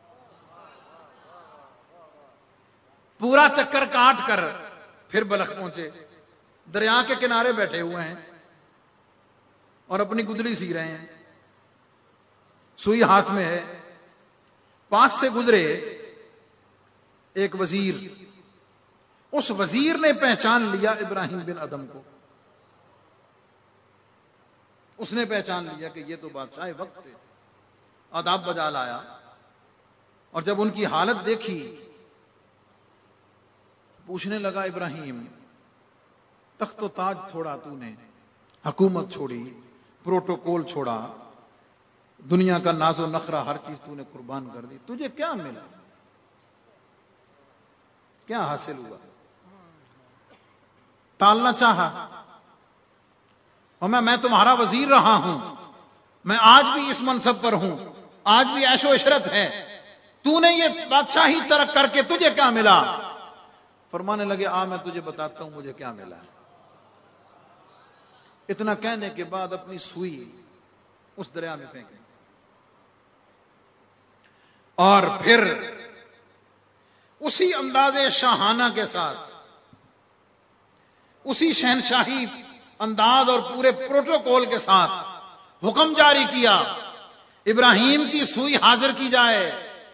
پورا چکر کاٹ کر پھر بلخ پہنچے، دریا کے کنارے بیٹھے ہوئے ہیں اور اپنی گدڑی سی رہے ہیں، سوئی ہاتھ میں ہے. پاس سے گزرے ایک وزیر، اس وزیر نے پہچان لیا ابراہیم بن ادم کو. اس نے پہچان لیا کہ یہ تو بادشاہ وقت تھے، آداب بجا لایا. اور جب ان کی حالت دیکھی پوچھنے لگا ابراہیم تخت و تاج چھوڑا تو نے، حکومت چھوڑی، پروٹوکول چھوڑا، دنیا کا ناز و نخرہ ہر چیز تو نے قربان کر دی، تجھے کیا ملا؟ کیا حاصل ہوا؟ ٹالنا چاہا، اور میں میں تمہارا وزیر رہا ہوں، میں آج بھی اس منصب پر ہوں، آج بھی عیش و عشرت ہے، تو نے یہ بادشاہی ترک کر کے تجھے کیا ملا؟ فرمانے لگے آ میں تجھے بتاتا ہوں مجھے کیا ملا. اتنا کہنے کے بعد اپنی سوئی اس دریا میں پھینکی اور پھر اسی انداز شاہانہ کے ساتھ، اسی شہنشاہی انداز اور پورے پروٹوکول کے ساتھ حکم جاری کیا ابراہیم کی سوئی حاضر کی جائے.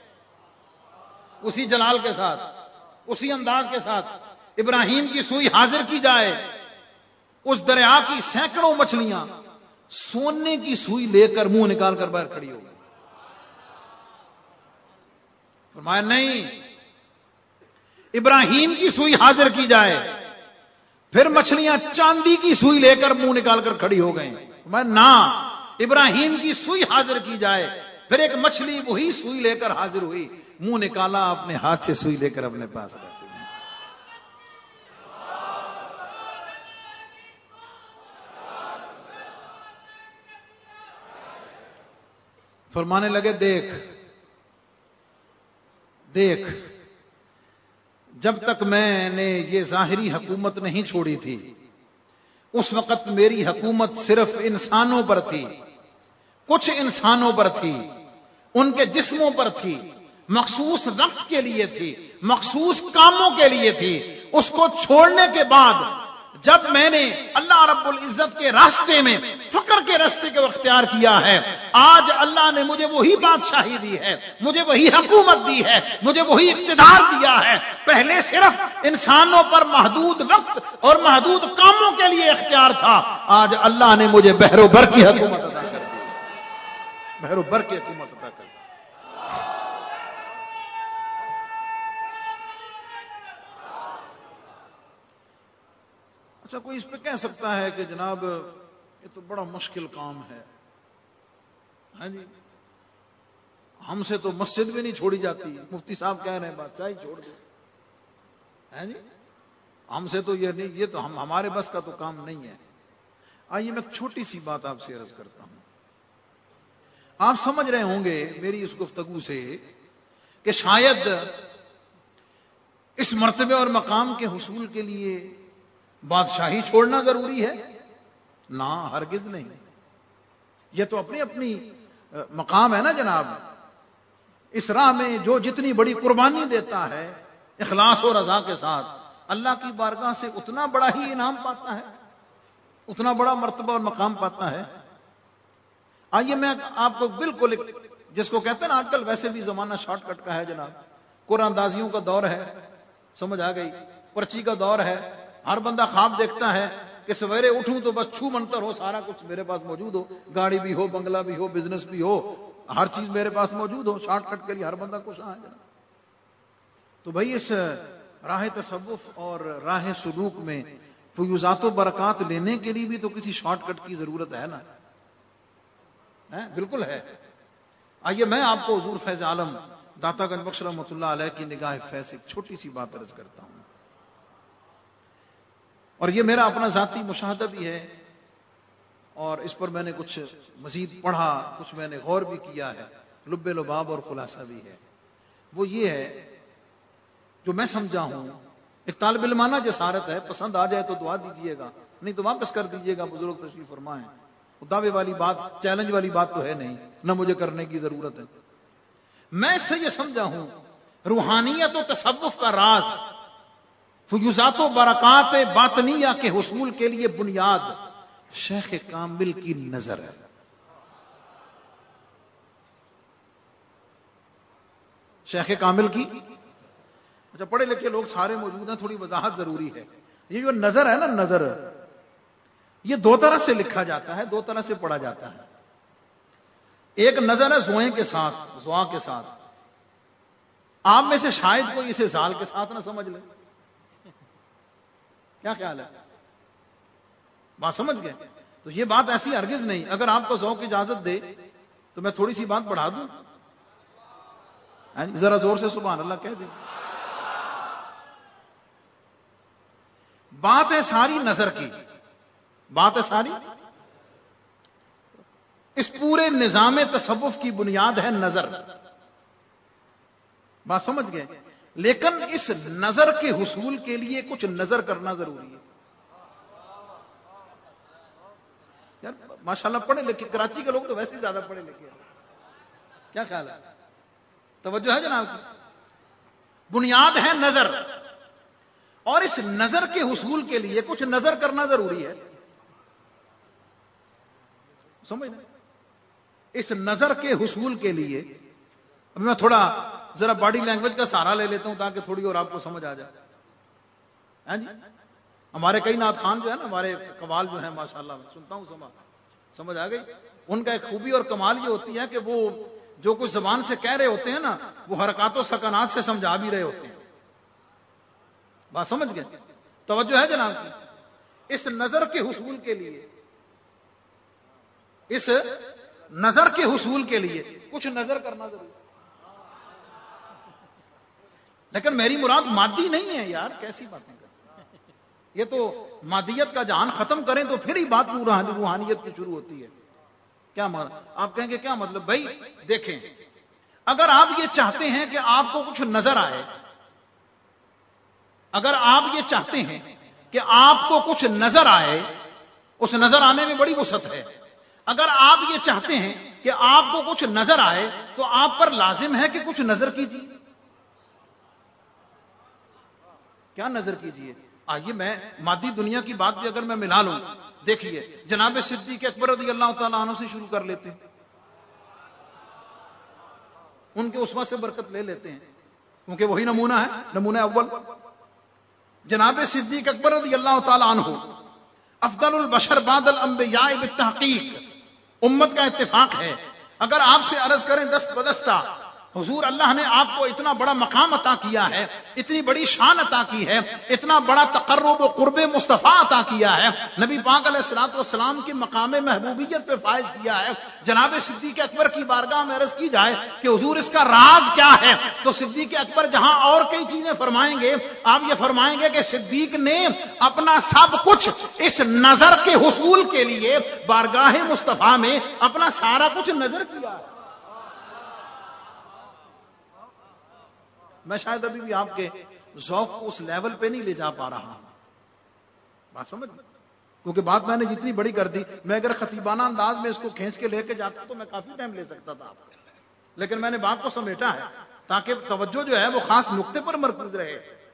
اسی جلال کے ساتھ، اسی انداز کے ساتھ ابراہیم کی سوئی حاضر کی جائے. اس دریا کی سینکڑوں مچھلیاں سونے کی سوئی لے کر منہ نکال کر باہر کھڑی ہو گئی. فرمایا نہیں، ابراہیم کی سوئی حاضر کی جائے. پھر مچھلیاں چاندی کی سوئی لے کر منہ نکال کر کھڑی ہو گئیں. فرمایا نہ، ابراہیم کی سوئی حاضر کی جائے. پھر ایک مچھلی وہی سوئی لے کر حاضر ہوئی، منہ نکالا، اپنے ہاتھ سے سوئی لے کر اپنے پاس رکھتی. فرمانے لگے دیکھ دیکھ جب تک میں نے یہ ظاہری حکومت نہیں چھوڑی تھی اس وقت میری حکومت صرف انسانوں پر تھی، کچھ انسانوں پر تھی، ان کے جسموں پر تھی، مخصوص وقت کے لیے تھی، مخصوص کاموں کے لیے تھی. اس کو چھوڑنے کے بعد جب میں نے اللہ رب العزت کے راستے میں، فقر کے راستے کو اختیار کیا ہے، آج اللہ نے مجھے وہی بادشاہی دی ہے، مجھے وہی حکومت دی ہے، مجھے وہی اقتدار دیا ہے. پہلے صرف انسانوں پر محدود وقت اور محدود کاموں کے لیے اختیار تھا، آج اللہ نے مجھے بحر و بر کی حکومت عطا کر دی. بحر و بر کی حکومت عطا کر دی. اچھا کوئی اس پہ کہہ سکتا ہے کہ جناب یہ تو بڑا مشکل کام ہے، ہاں جی ہم سے تو مسجد بھی نہیں چھوڑی جاتی، مفتی صاحب کہہ رہے ہیں بادشاہ ہی چھوڑ دو، ہاں جی ہم سے تو یہ نہیں، یہ تو ہم ہمارے بس کا تو کام نہیں ہے. آئیے میں ایک چھوٹی سی بات آپ سے عرض کرتا ہوں. آپ سمجھ رہے ہوں گے میری اس گفتگو سے کہ شاید اس مرتبے اور مقام کے حصول کے لیے بادشاہی چھوڑنا ضروری ہے؟ نہ، ہرگز نہیں. یہ تو اپنی اپنی مقام ہے نا جناب. اس راہ میں جو جتنی بڑی قربانی دیتا ہے اخلاص اور رضا کے ساتھ، اللہ کی بارگاہ سے اتنا بڑا ہی انعام پاتا ہے، اتنا بڑا مرتبہ اور مقام پاتا ہے. آئیے میں آپ کو بالکل، جس کو کہتے ہیں نا آج کل ویسے بھی زمانہ شارٹ کٹ کا ہے جناب، قرآن اندازیوں کا دور ہے، سمجھ آ گئی، پرچی کا دور ہے. ہر بندہ خواب دیکھتا ہے کہ سویرے اٹھوں تو بس چھو منتر ہو، سارا کچھ میرے پاس موجود ہو، گاڑی بھی ہو، بنگلہ بھی ہو، بزنس بھی ہو، ہر چیز میرے پاس موجود ہو. شارٹ کٹ کے لیے ہر بندہ خوش ہے جناب. تو بھائی اس راہ تصوف اور راہ سلوک میں فیوزات و برکات لینے کے لیے بھی تو کسی شارٹ کٹ کی ضرورت ہے نا. بالکل ہے. آئیے میں آپ کو حضور فیض عالم داتا گنج بخش رحمۃ اللہ علیہ کی نگاہ فیض ایک چھوٹی سی بات عرض کرتا ہوں، اور یہ میرا اپنا ذاتی مشاہدہ بھی ہے، اور اس پر میں نے کچھ مزید پڑھا، کچھ میں نے غور بھی کیا ہے، لب لباب اور خلاصہ بھی ہے. وہ یہ ہے جو میں سمجھا ہوں، ایک طالب علمانہ جسارت ہے، پسند آ جائے تو دعا دیجئے گا، نہیں تو واپس کر دیجئے گا. بزرگ تشریف فرمائیں. دعوے والی بات، چیلنج والی بات تو ہے نہیں، نہ مجھے کرنے کی ضرورت ہے. میں اس سے یہ سمجھا ہوں، روحانیت و تصوف کا راز فیوزات و برکات باطنیہ کے حصول کے لیے بنیاد شیخ کامل کی نظر ہے. شیخ کامل کی، اچھا پڑھے لکھے لوگ سارے موجود ہیں، تھوڑی وضاحت ضروری ہے. یہ جو نظر ہے نا، نظر یہ دو طرح سے لکھا جاتا ہے، دو طرح سے پڑھا جاتا ہے. ایک نظر ہے زوئیں کے ساتھ، زوا کے ساتھ. آپ میں سے شاید کوئی اسے زال کے ساتھ نہ سمجھ لے. کیا خیال ہے؟ بات سمجھ گئے؟ تو یہ بات ایسی ہرگز نہیں. اگر آپ کو ذوق اجازت دے تو میں تھوڑی سی بات بڑھا دوں، ذرا زور سے سبحان اللہ کہہ دیں. بات ہے ساری نظر کی، بات ہے ساری، اس پورے نظام تصوف کی بنیاد ہے نظر. بات سمجھ گئے؟ لیکن اس نظر کے حصول کے لیے کچھ نظر کرنا ضروری ہے. یار ماشاءاللہ پڑھے لکھے کراچی کے لوگ تو ویسے ہی زیادہ پڑھے لکھے ہیں. کیا خیال ہے؟ توجہ ہے جناب کی؟ بنیاد ہے نظر، اور اس نظر کے حصول کے لیے کچھ نظر کرنا ضروری ہے. سمجھ لیں؟ اس نظر کے حصول کے لیے اب میں تھوڑا ذرا باڈی لینگویج کا سہارا لے لیتا ہوں تاکہ تھوڑی اور آپ کو سمجھ آ جائے. ہاں جی، ہمارے کئی نعت خان جو ہے نا، ہمارے قوال جو ہیں ماشاءاللہ سنتا ہوں، سما سمجھ آ گئی. ان کا ایک خوبی اور کمال یہ ہوتی ہے کہ وہ جو کچھ زبان سے کہہ رہے ہوتے ہیں نا، وہ حرکات و سکنات سے سمجھا بھی رہے ہوتے ہیں. بات سمجھ گئے؟ توجہ ہے جناب کی؟ اس نظر کے حصول کے لیے، اس نظر کے حصول کے لیے کچھ نظر کرنا ضروری. لیکن میری مراد مادی نہیں ہے یار، کیسی باتیں کرتے ہیں. یہ تو مادیت کا جہان ختم کریں تو پھر ہی بات روحانیت کی شروع ہوتی ہے. کیا مطلب؟ آپ کہیں گے کیا مطلب؟ بھائی دیکھیں، اگر آپ یہ چاہتے ہیں کہ آپ کو کچھ نظر آئے، اگر آپ یہ چاہتے ہیں کہ آپ کو کچھ نظر آئے، اس نظر آنے میں بڑی وسعت ہے. اگر آپ یہ چاہتے ہیں کہ آپ کو کچھ نظر آئے تو آپ پر لازم ہے کہ کچھ نظر کیجیے. کیا نظر کیجیے؟ آئیے میں مادی دنیا کی بات بھی اگر میں ملا لوں، دیکھیے جناب صدیق اکبر رضی اللہ تعالیٰ عنہ سے شروع کر لیتے ہیں، ان کے عصمت سے برکت لے لیتے ہیں کیونکہ وہی نمونہ ہے، نمونہ اول. جناب صدیق اکبر رضی اللہ تعالیٰ عنہ افضل البشر بعد الانبیاء بالتحقیق، امت کا اتفاق ہے. اگر آپ سے عرض کریں دست بدستہ، حضور اللہ نے آپ کو اتنا بڑا مقام عطا کیا ہے، اتنی بڑی شان عطا کی ہے، اتنا بڑا تقرب و قرب مصطفیٰ عطا کیا ہے، نبی پاک علیہ الصلوۃ والسلام کی مقام محبوبیت پہ فائز کیا ہے. جناب صدیق اکبر کی بارگاہ میں عرض کی جائے کہ حضور اس کا راز کیا ہے، تو صدیق اکبر جہاں اور کئی چیزیں فرمائیں گے، آپ یہ فرمائیں گے کہ صدیق نے اپنا سب کچھ اس نظر کے حصول کے لیے بارگاہ مصطفیٰ میں اپنا سارا کچھ نظر کیا ہے. میں شاید ابھی بھی آپ کے ذوق کو اس لیول پہ نہیں لے جا پا رہا ہوں. بات سمجھ؟ کیونکہ بات میں نے جتنی بڑی کر دی، میں اگر خطیبانہ انداز میں اس کو کھینچ کے لے کے جاتا تو میں کافی ٹائم لے سکتا تھا آپ کو، لیکن میں نے بات کو سمیٹا ہے تاکہ توجہ جو ہے وہ خاص نقطے پر مرکوز رہے،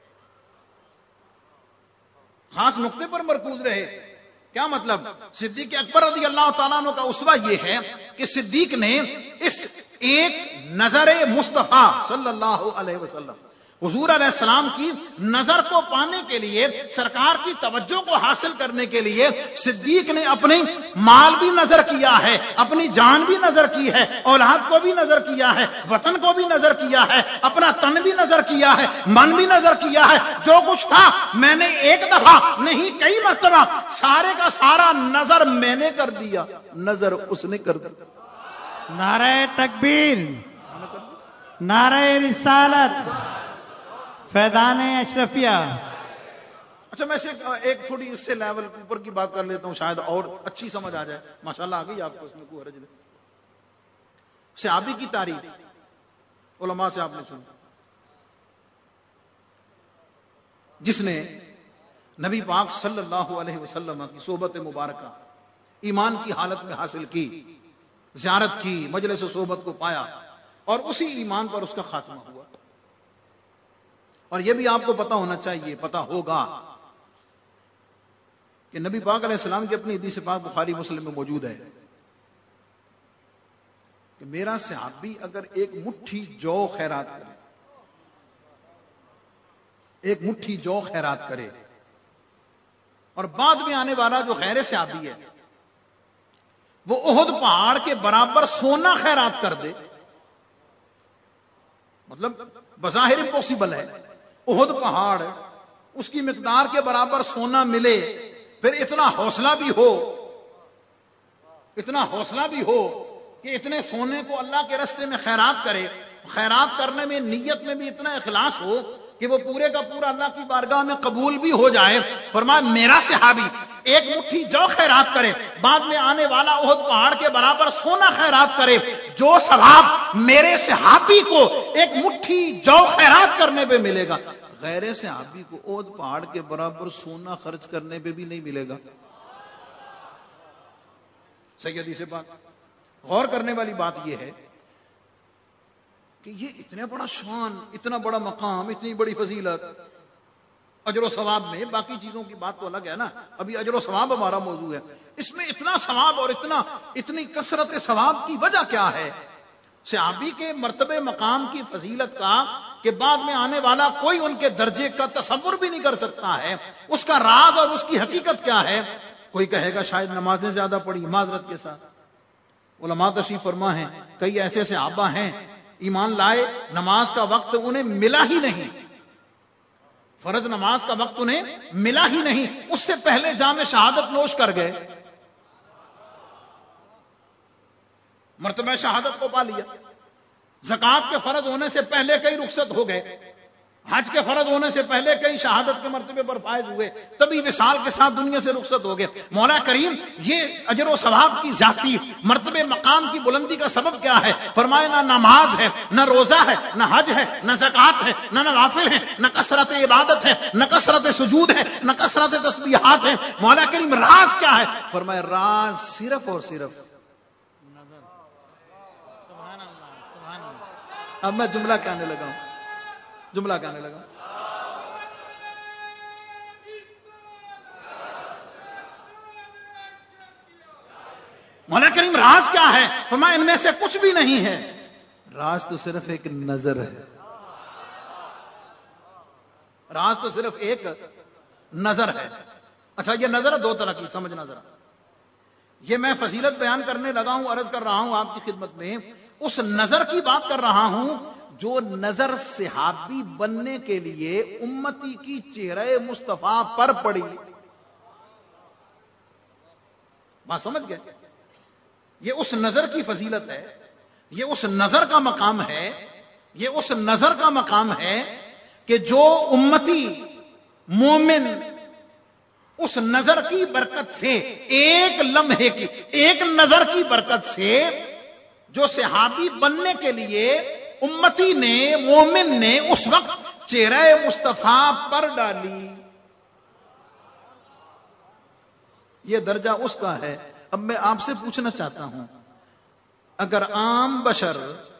خاص نقطے پر مرکوز رہے۔ کیا مطلب؟ صدیق اکبر رضی اللہ تعالیٰ عنہ کا اسوہ یہ ہے کہ صدیق نے اس ایک نظر مصطفیٰ صلی اللہ علیہ وسلم، حضور علیہ السلام کی نظر کو پانے کے لیے، سرکار کی توجہ کو حاصل کرنے کے لیے صدیق نے اپنے مال بھی نظر کیا ہے، اپنی جان بھی نظر کی ہے، اولاد کو بھی نظر کیا ہے، وطن کو بھی نظر کیا ہے، اپنا تن بھی نظر کیا ہے، من بھی نظر کیا ہے۔ جو کچھ تھا میں نے ایک دفعہ نہیں کئی مرتبہ سارے کا سارا نظر میں نے کر دیا، نظر اس نے کر دیا۔ نعرہ تکبیر، نعرہ رسالت، فیضان اشرفیہ۔ اچھا میں سے ایک تھوڑی اس سے لیول اوپر کی بات کر لیتا ہوں، شاید اور اچھی سمجھ آ جائے۔ ماشاءاللہ آ گئی آپ کو، اس میں کوئی حرج نہیں۔ صحابی کی تعریف علماء سے آپ نے سنی، جس نے نبی پاک صلی اللہ علیہ وسلم کی صحبت مبارکہ ایمان کی حالت میں حاصل کی، زیارت کی، مجلس و صحبت کو پایا، اور اسی ایمان پر اس کا خاتمہ ہوا۔ اور یہ بھی آپ کو پتا ہونا چاہیے، پتا ہوگا کہ نبی پاک علیہ السلام کی اپنی حدیث پاک بخاری مسلم میں موجود ہے کہ میرا صحابی اگر ایک مٹھی جو خیرات کرے، ایک مٹھی جو خیرات کرے، اور بعد میں آنے والا جو غیر صحابی ہے وہ احد پہاڑ کے برابر سونا خیرات کر دے، مطلب بظاہر امپوسیبل ہے، احد پہاڑ اس کی مقدار کے برابر سونا ملے، پھر اتنا حوصلہ بھی ہو، اتنا حوصلہ بھی ہو کہ اتنے سونے کو اللہ کے راستے میں خیرات کرے، خیرات کرنے میں نیت میں بھی اتنا اخلاص ہو کہ وہ پورے کا پورا اللہ کی بارگاہ میں قبول بھی ہو جائے۔ فرمایا میرا صحابی ایک مٹھی جو خیرات کرے، بعد میں آنے والا احد پہاڑ کے برابر سونا خیرات کرے، جو ثواب میرے صحابی کو ایک مٹھی جو خیرات کرنے پہ ملے گا، غیر صحابی کو احد پہاڑ کے برابر سونا خرچ کرنے پہ بھی نہیں ملے گا۔ سیدی سے بات غور کرنے والی بات یہ ہے کہ یہ اتنا بڑا شان، اتنا بڑا مقام، اتنی بڑی فضیلت اجر و ثواب میں، باقی چیزوں کی بات تو الگ ہے نا، ابھی اجر و ثواب ہمارا موضوع ہے، اس میں اتنا ثواب اور اتنا اتنی کثرت ثواب کی وجہ کیا ہے؟ صحابی کے مرتبے مقام کی فضیلت کا کہ بعد میں آنے والا کوئی ان کے درجے کا تصور بھی نہیں کر سکتا ہے، اس کا راز اور اس کی حقیقت کیا ہے؟ کوئی کہے گا شاید نمازیں زیادہ پڑھی، معذرت کے ساتھ علماء تشریف فرما ہیں، کئی ایسے صحابہ ہیں ایمان لائے، نماز کا وقت انہیں ملا ہی نہیں، فرض نماز کا وقت انہیں ملا ہی نہیں، اس سے پہلے جام شہادت نوش کر گئے، مرتبہ شہادت کو پا لیا، زکات کے فرض ہونے سے پہلے کئی رخصت ہو گئے، حج کے فرض ہونے سے پہلے کئی شہادت کے مرتبے پر فائز ہوئے، تبھی وصال کے ساتھ دنیا سے رخصت ہو گئے۔ مولا کریم یہ اجر و ثواب کی ذاتی مرتبے مقام کی بلندی کا سبب کیا ہے؟ فرمائے نہ نماز ہے، نہ روزہ ہے، نہ حج ہے، نہ زکات ہے، نہ نوافل ہے، نہ کثرت عبادت ہے، نہ کثرت سجود ہے، نہ کثرت تسبیحات ہے۔ مولا کریم راز کیا ہے؟ فرمائے راز صرف اور صرف، اب میں جملہ کہنے لگا ہوں، جملہ کہنے لگا مولا کریم راز کیا ہے؟ فرمایا ان میں سے کچھ بھی نہیں ہے، راز تو صرف ایک نظر ہے، راز تو صرف ایک نظر ہے۔ اچھا یہ نظر دو طرح کی، سمجھنا ذرا، یہ میں فضیلت بیان کرنے لگا ہوں، عرض کر رہا ہوں آپ کی خدمت میں، اس نظر کی بات کر رہا ہوں جو نظر صحابی بننے کے لیے امتی کی چہرہ مصطفیٰ پر پڑی۔ بات سمجھ گئے؟ یہ اس نظر کی فضیلت ہے، یہ اس نظر کا مقام ہے، یہ اس نظر کا مقام ہے کہ جو امتی مومن اس نظر کی برکت سے، ایک لمحے کی، ایک نظر کی برکت سے جو صحابی بننے کے لیے امتی نے، مومن نے اس وقت چہرہ مصطفیٰ پر ڈالی۔ یہ درجہ اس کا ہے. اب میں آپ سے پوچھنا چاہتا ہوں، اگر عام بشر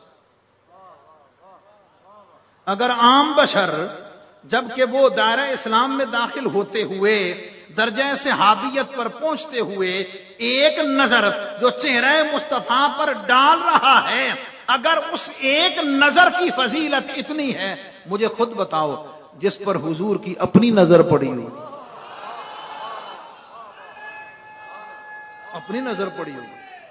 اگر عام بشر جبکہ وہ دائرہ اسلام میں داخل ہوتے ہوئے درجہ صحابیت پر پہنچتے ہوئے ایک نظر جو چہرہ مصطفیٰ پر ڈال رہا ہے، اگر اس ایک نظر کی فضیلت اتنی ہے، مجھے خود بتاؤ جس پر حضور کی اپنی نظر پڑی ہو اپنی نظر پڑی ہو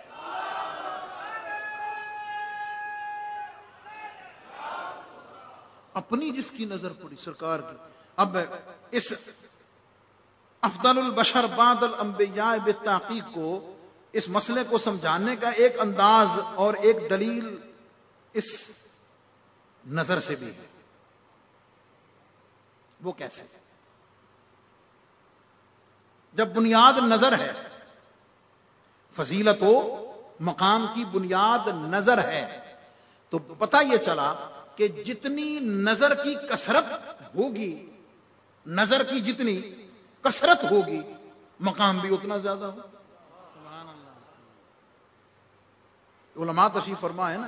اپنی جس کی نظر پڑی سرکار کی. اب اس افضل البشر بعد الانبیاء بالتحقیق کو، اس مسئلے کو سمجھانے کا ایک انداز اور ایک دلیل اس نظر سے بھی ہے. وہ کیسے؟ جب بنیاد نظر ہے، فضیلت و مقام کی بنیاد نظر ہے، تو پتہ یہ چلا کہ جتنی نظر کی کثرت ہوگی، نظر کی جتنی کثرت ہوگی، مقام بھی اتنا زیادہ ہو. سبحان اللہ. علماء تشریف فرما ہے نا،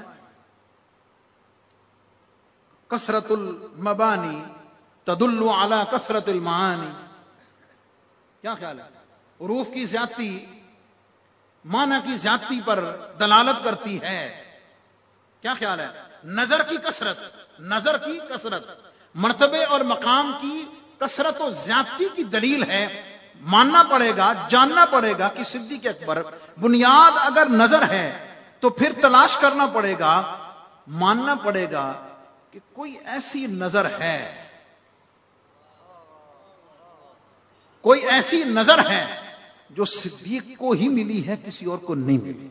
کثرت المبانی تدل علی کثرت المعانی. کیا خیال ہے؟ حروف کی زیادتی معنی کی زیادتی پر دلالت کرتی ہے. کیا خیال ہے؟ نظر کی کثرت نظر کی کثرت مرتبے اور مقام کی کثرت و زیادتی کی دلیل ہے. ماننا پڑے گا، جاننا پڑے گا کہ صدیق اکبر بنیاد اگر نظر ہے تو پھر تلاش کرنا پڑے گا، ماننا پڑے گا کہ کوئی ایسی نظر ہے کوئی ایسی نظر ہے جو صدیق کو ہی ملی ہے، کسی اور کو نہیں ملی.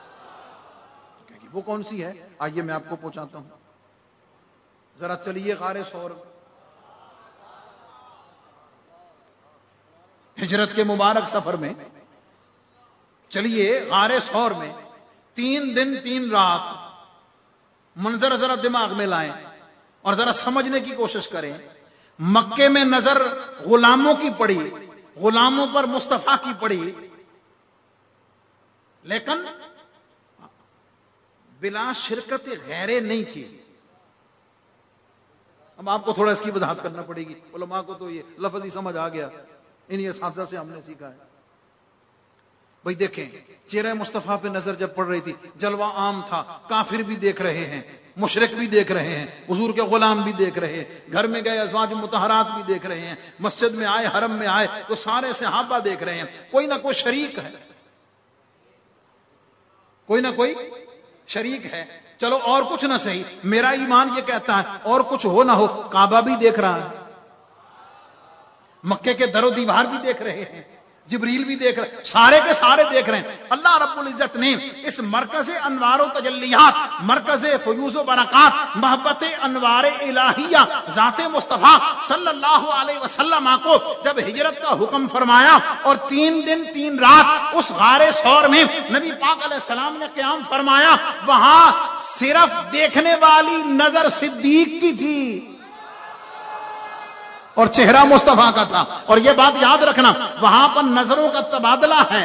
وہ کون سی ہے؟ آئیے میں آپ کو پہنچاتا ہوں. ذرا چلیے غار ثور، ہجرت کے مبارک سفر میں چلیے غار ثور میں. تین دن تین رات منظر ذرا دماغ میں لائیں اور ذرا سمجھنے کی کوشش کریں. مکے میں نظر غلاموں کی پڑی، غلاموں پر مصطفیٰ کی پڑی، لیکن بلا شرکت غیرے نہیں تھی. اب آپ کو تھوڑا اس کی وضاحت کرنا پڑے گی. علماء کو تو یہ لفظ ہی سمجھ آ گیا، انہی اساتذہ سے ہم نے سیکھا ہے. بھئی دیکھیں، چہرہ مصطفیٰ پہ نظر جب پڑ رہی تھی، جلوہ عام تھا، کافر بھی دیکھ رہے ہیں، مشرک بھی دیکھ رہے ہیں، حضور کے غلام بھی دیکھ رہے ہیں، گھر میں گئے ازواج مطہرات بھی دیکھ رہے ہیں، مسجد میں آئے، حرم میں آئے تو سارے صحابہ دیکھ رہے ہیں. کوئی نہ کوئی شریک ہے، کوئی نہ کوئی شریک ہے. چلو اور کچھ نہ صحیح، میرا ایمان یہ کہتا ہے اور کچھ ہو نہ ہو کعبہ بھی دیکھ رہا ہے، مکے کے در و دیوار بھی دیکھ رہے ہیں، جبریل بھی دیکھ رہے ہیں، سارے کے سارے دیکھ رہے ہیں. اللہ رب العزت نے اس مرکز انوار و تجلیات، مرکز فیوز و برکات، محبت انوار الہیہ ذات مصطفیٰ صلی اللہ علیہ وسلم کو جب ہجرت کا حکم فرمایا اور تین دن تین رات اس غار ثور میں نبی پاک علیہ السلام نے قیام فرمایا، وہاں صرف دیکھنے والی نظر صدیق کی تھی اور چہرہ مصطفیٰ کا تھا. اور یہ بات یاد رکھنا، وہاں پر نظروں کا تبادلہ ہے،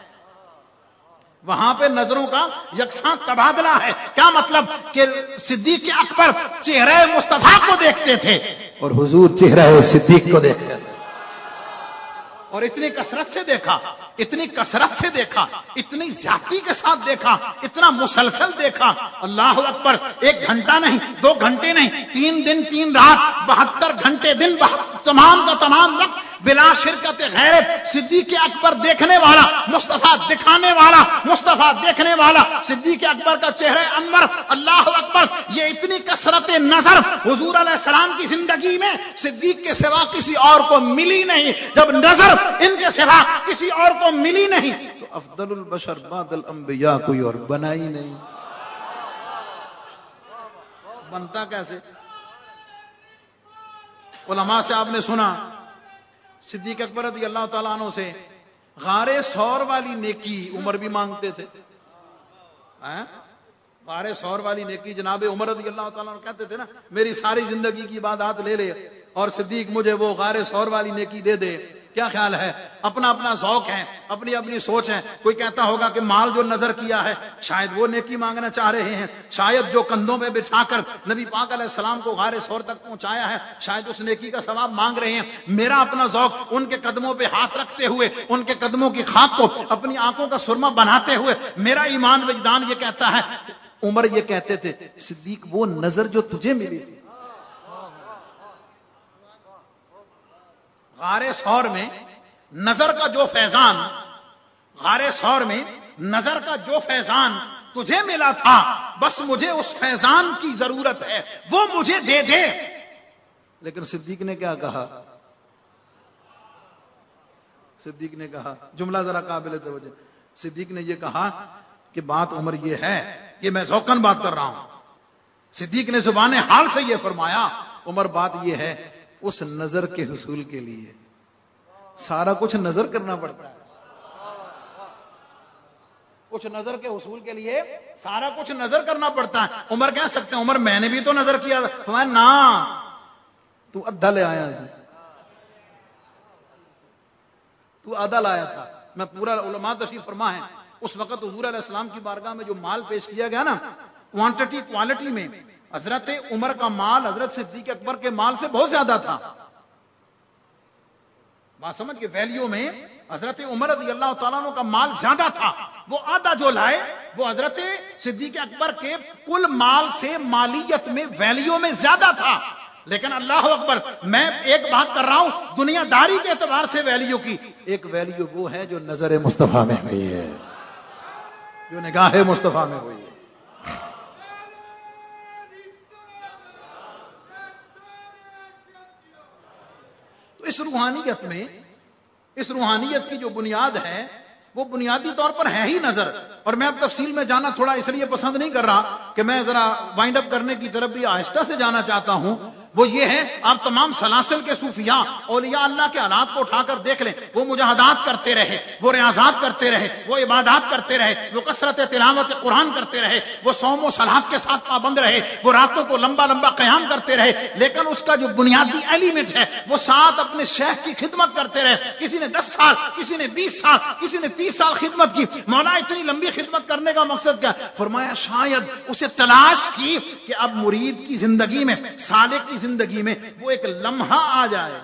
وہاں پہ نظروں کا یکساں تبادلہ ہے. کیا مطلب؟ کہ صدیق اکبر چہرہ مصطفیٰ کو دیکھتے تھے اور حضور چہرہ صدیق کو دیکھتے تھے. اور اتنی کثرت سے دیکھا، اتنی کثرت سے دیکھا، اتنی زیادتی کے ساتھ دیکھا، اتنا مسلسل دیکھا. اللہ اکبر. ایک گھنٹہ نہیں، دو گھنٹے نہیں، تین دن تین رات، بہتر گھنٹے دن، تمام کا تمام وقت بلا شرکت غیر صدیق اکبر دیکھنے والا، مصطفیٰ دکھانے والا، مصطفیٰ دیکھنے والا صدیق اکبر کا چہرہ انور. اللہ اکبر. یہ اتنی کثرت نظر حضور علیہ السلام کی زندگی میں صدیق کے سوا کسی اور کو ملی نہیں. جب نظر ان کے سوا کسی اور کو ملی نہیں تو افضل البشر بعد الانبیاء کوئی اور بنا ہی نہیں. بنتا کیسے؟ علماء سے آپ نے سنا، صدیق اکبر رضی اللہ تعالیٰ عنہ سے غار ثور والی نیکی عمر بھی مانگتے تھے. غار ثور والی نیکی جناب عمر رضی اللہ تعالیٰ عنہ کہتے تھے نا، میری ساری زندگی کی عبادات لے لے اور صدیق مجھے وہ غار ثور والی نیکی دے دے. کیا خیال ہے؟ اپنا اپنا ذوق ہے، اپنی اپنی سوچ ہے. کوئی کہتا ہوگا کہ مال جو نظر کیا ہے شاید وہ نیکی مانگنا چاہ رہے ہیں، شاید جو کندھوں پہ بچھا کر نبی پاک علیہ السلام کو غار ثور تک پہنچایا ہے شاید اس نیکی کا ثواب مانگ رہے ہیں. میرا اپنا ذوق ان کے قدموں پہ ہاتھ رکھتے ہوئے، ان کے قدموں کی خاک کو اپنی آنکھوں کا سرما بناتے ہوئے میرا ایمان وجدان یہ کہتا ہے. عمر یہ کہتے تھے صدیق وہ نظر جو تجھے ملی تھی غار ثور میں، نظر کا جو فیضان غار ثور میں نظر کا جو فیضان تجھے ملا تھا، بس مجھے اس فیضان کی ضرورت ہے، وہ مجھے دے دے. لیکن صدیق نے کیا کہا؟ صدیق نے کہا، جملہ ذرا قابل توجہ، صدیق نے یہ کہا کہ بات عمر یہ ہے کہ میں ذوقاً بات کر رہا ہوں. صدیق نے زبان حال سے یہ فرمایا عمر بات یہ ہے اس نظر کے حصول کے لیے سارا کچھ نظر کرنا پڑتا ہے. کچھ نظر کے حصول کے لیے سارا کچھ نظر کرنا پڑتا ہے. عمر کہہ سکتے ہیں عمر میں نے بھی تو نظر کیا تھا. نا تو ادھا لے آیا تھا، تو آدھا لایا تھا. میں پورا علماء تشریف فرما ہے اس وقت حضور علیہ السلام کی بارگاہ میں جو مال پیش کیا گیا نا، کوانٹٹی کوالٹی میں حضرت عمر کا مال حضرت صدیق اکبر کے مال سے بہت زیادہ تھا. بات سمجھ کے ویلیو میں حضرت عمر رضی اللہ تعالیٰ عنہ کا مال زیادہ تھا. وہ آدھا جو لائے وہ حضرت صدیق اکبر کے کل مال سے مالیت میں ویلیو میں زیادہ تھا. لیکن اللہ اکبر، میں ایک بات کر رہا ہوں دنیا داری کے اعتبار سے ویلیو کی. ایک ویلیو وہ ہے جو نظر مصطفیٰ میں ہوئی ہے، جو نگاہ مصطفیٰ میں ہوئی ہے. تو اس روحانیت میں، اس روحانیت کی جو بنیاد ہے وہ بنیادی طور پر ہے ہی نظر. اور میں اب تفصیل میں جانا تھوڑا اس لیے پسند نہیں کر رہا کہ میں ذرا وائنڈ اپ کرنے کی طرف بھی آہستہ سے جانا چاہتا ہوں. وہ یہ ہے آپ تمام سلاسل کے صوفیاء اولیاء اللہ کے حالات کو اٹھا کر دیکھ لیں. وہ مجاہدات کرتے رہے، وہ ریاضات کرتے رہے، وہ عبادات کرتے رہے، وہ کثرت تلاوت قرآن کرتے رہے، وہ صوم و صلات کے ساتھ پابند رہے، وہ راتوں کو لمبا لمبا قیام کرتے رہے. لیکن اس کا جو بنیادی ایلیمنٹ ہے وہ ساتھ اپنے شیخ کی خدمت کرتے رہے. کسی نے دس سال، کسی نے بیس سال، کسی نے تیس سال خدمت کی. مولا اتنی لمبی خدمت کرنے کا مقصد کیا؟ فرمایا شاید اسے تلاش تھی کہ اب مرید کی زندگی میں، سالک کی زندگی میں وہ ایک لمحہ آ جائے،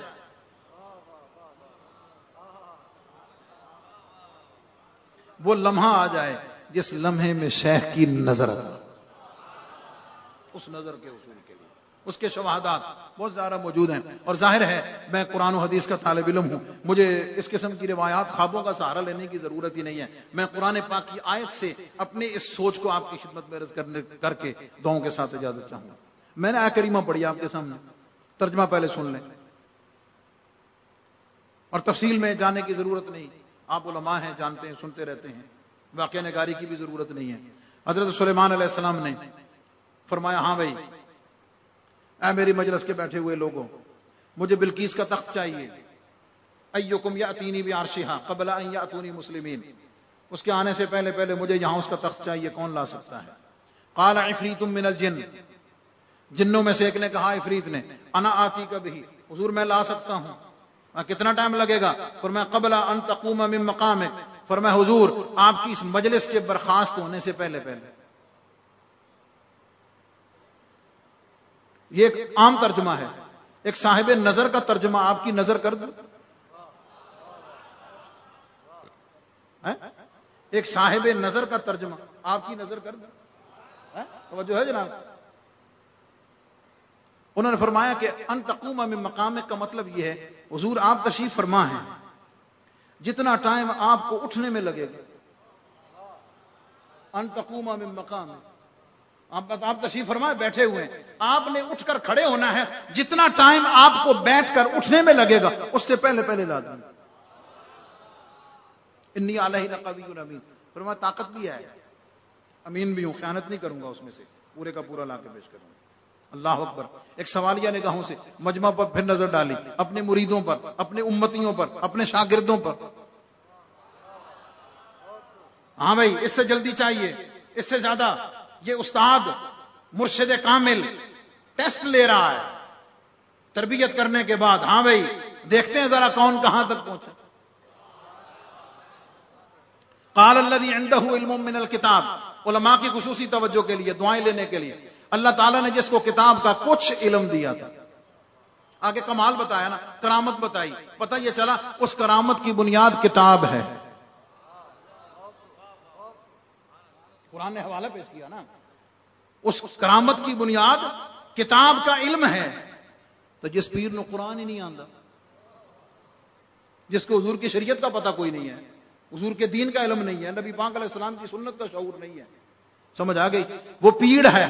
وہ لمحہ آ جائے جس لمحے میں شیخ کی نظر آتا. اس نظر کے حصول کے لیے اس کے شواہدات بہت زیادہ موجود ہیں. اور ظاہر ہے میں قرآن و حدیث کا طالب علم ہوں، مجھے اس قسم کی روایات خوابوں کا سہارا لینے کی ضرورت ہی نہیں ہے. میں قرآن پاک کی آیت سے اپنے اس سوچ کو آپ کی خدمت میں عرض کرنے کر کے دعاؤں کے ساتھ اجازت چاہوں گا. میں نے آیت کریمہ پڑھی آپ کے سامنے، ترجمہ پہلے سن لیں اور تفصیل میں جانے کی ضرورت نہیں. آپ علماء ہیں، جانتے ہیں، سنتے رہتے ہیں، واقعہ نگاری کی بھی ضرورت نہیں ہے. حضرت سلیمان علیہ السلام نے فرمایا ہاں بھائی اے میری مجلس کے بیٹھے ہوئے لوگوں، مجھے بلقیس کا تخت چاہیے. ایکم یاتینی بعرشھا قبل ان یاتونی مسلمین، اس کے آنے سے پہلے پہلے مجھے یہاں اس کا تخت چاہیے. کون لا سکتا ہے؟ قال عفریت من الجن، جنوں میں سے ایک نے کہا، عفریت نے، انا آتی کا بھی، حضور میں لا سکتا ہوں. کتنا ٹائم لگے گا؟ فرمایا قبل ان تقوم من مقامک، فرمایا حضور آپ کی اس مجلس کے برخاست ہونے سے پہلے پہلے. یہ ایک عام ترجمہ ہے. ایک صاحب نظر کا ترجمہ آپ کی نظر کر دوں، ایک صاحب نظر کا ترجمہ آپ کی نظر کر دوں. توجہ ہے جناب؟ انہوں نے فرمایا کہ ان تقوم من مقامک کا مطلب یہ ہے حضور آپ تشریف فرما ہیں، جتنا ٹائم آپ کو اٹھنے میں لگے گا، ان تقوم من مقامک، آپ آپ تشریف فرمائے بیٹھے ہوئے ہیں، آپ نے اٹھ کر کھڑے ہونا ہے، جتنا ٹائم آپ کو بیٹھ کر اٹھنے میں لگے گا اس سے پہلے پہلے لا دیں. انی علیہ لقوی امین، فرمایا طاقت بھی ہے، امین بھی ہوں، خیانت نہیں کروں گا، اس میں سے پورے کا پورا لا کے پیش کروں گا. اللہ اکبر. ایک سوالیہ نگاہوں سے مجمع پر پھر نظر ڈالی، اپنے مریدوں پر، اپنے امتیوں پر، اپنے شاگردوں پر. ہاں بھائی اس سے جلدی چاہیے، اس سے زیادہ. یہ استاد مرشد کامل ٹیسٹ لے رہا ہے تربیت کرنے کے بعد. ہاں بھائی دیکھتے ہیں ذرا کون کہاں تک پہنچا. قال الذی عنده علم من الکتاب، علماء کی خصوصی توجہ کے لیے، دعائیں لینے کے لیے اللہ تعالیٰ نے جس کو کتاب کا کچھ علم دیا تھا. آگے کمال بتایا نا، کرامت بتائی، پتہ یہ چلا اس کرامت کی بنیاد کتاب ہے. قرآن نے حوالہ پیش کیا نا، اس کرامت کی بنیاد کتاب کا علم ہے. تو جس پیر نے قرآن ہی نہیں آندا، جس کو حضور کی شریعت کا پتہ کوئی نہیں ہے، حضور کے دین کا علم نہیں ہے، نبی پاک علیہ السلام کی سنت کا شعور نہیں ہے، سمجھ آ گئی؟ وہ پیڑ ہے،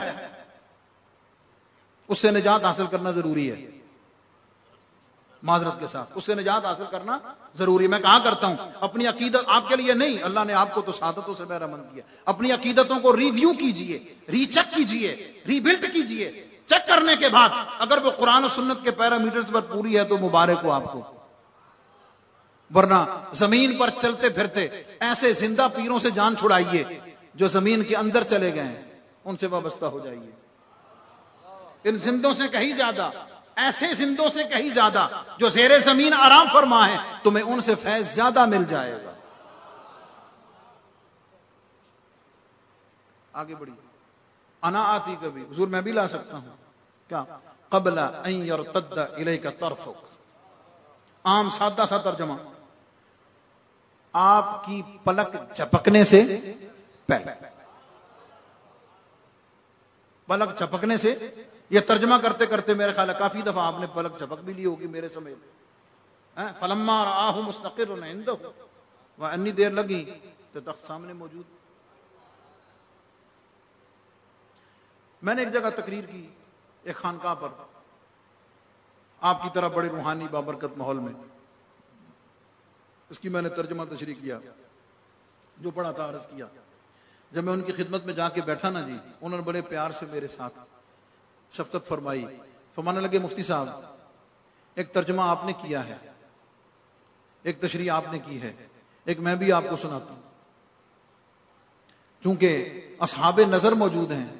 اس سے نجات حاصل کرنا ضروری ہے. معذرت کے ساتھ اس سے نجات حاصل کرنا ضروری. میں کہا کرتا ہوں اپنی عقیدت آپ کے لیے نہیں، اللہ نے آپ کو تو سعادتوں سے بہرمند کیا، اپنی عقیدتوں کو ریویو کیجئے، ری چیک کیجئے، ری بلڈ کیجئے. چیک کرنے کے بعد اگر وہ قرآن و سنت کے پیرامیٹرز پر پوری ہے تو مبارک ہو آپ کو، ورنہ زمین پر چلتے پھرتے ایسے زندہ پیروں سے جان چھڑائیے جو زمین کے اندر چلے گئے ہیں، ان سے وابستہ ہو جائیے. ان زندوں سے کہیں زیادہ، ایسے زندوں سے کہیں زیادہ جو زیر زمین آرام فرما ہے، تمہیں ان سے فیض زیادہ مل جائے گا. آگے بڑھی. انا آتی کبھی حضور میں بھی لا سکتا ہوں کیا؟ قبل ان یرتد الیک طرفک. عام سادہ سا ترجمہ، آپ کی پلک جھپکنے سے پہلے. پلک جھپکنے سے، یہ ترجمہ کرتے کرتے میرے خیال ہے کافی دفعہ آپ نے پلک جھپک بھی لی ہوگی میرے سمیت. فلما رآہ مستقرا عنده، وہاں انی دیر لگی تو تخت سامنے موجود. میں نے ایک جگہ تقریر کی ایک خانقاہ پر، آپ کی طرح بڑے روحانی بابرکت ماحول میں. اس کی میں نے ترجمہ تشریح کیا، جو پڑھا تھا عرض کیا. جب میں ان کی خدمت میں جا کے بیٹھا نا جی، انہوں نے بڑے پیار سے میرے ساتھ شفقت فرمائی. فرمانے لگے مفتی صاحب ایک ترجمہ آپ نے کیا ہے، ایک تشریح آپ نے کی ہے، ایک میں بھی آپ کو سناتا ہوں. چونکہ اصحاب نظر موجود ہیں،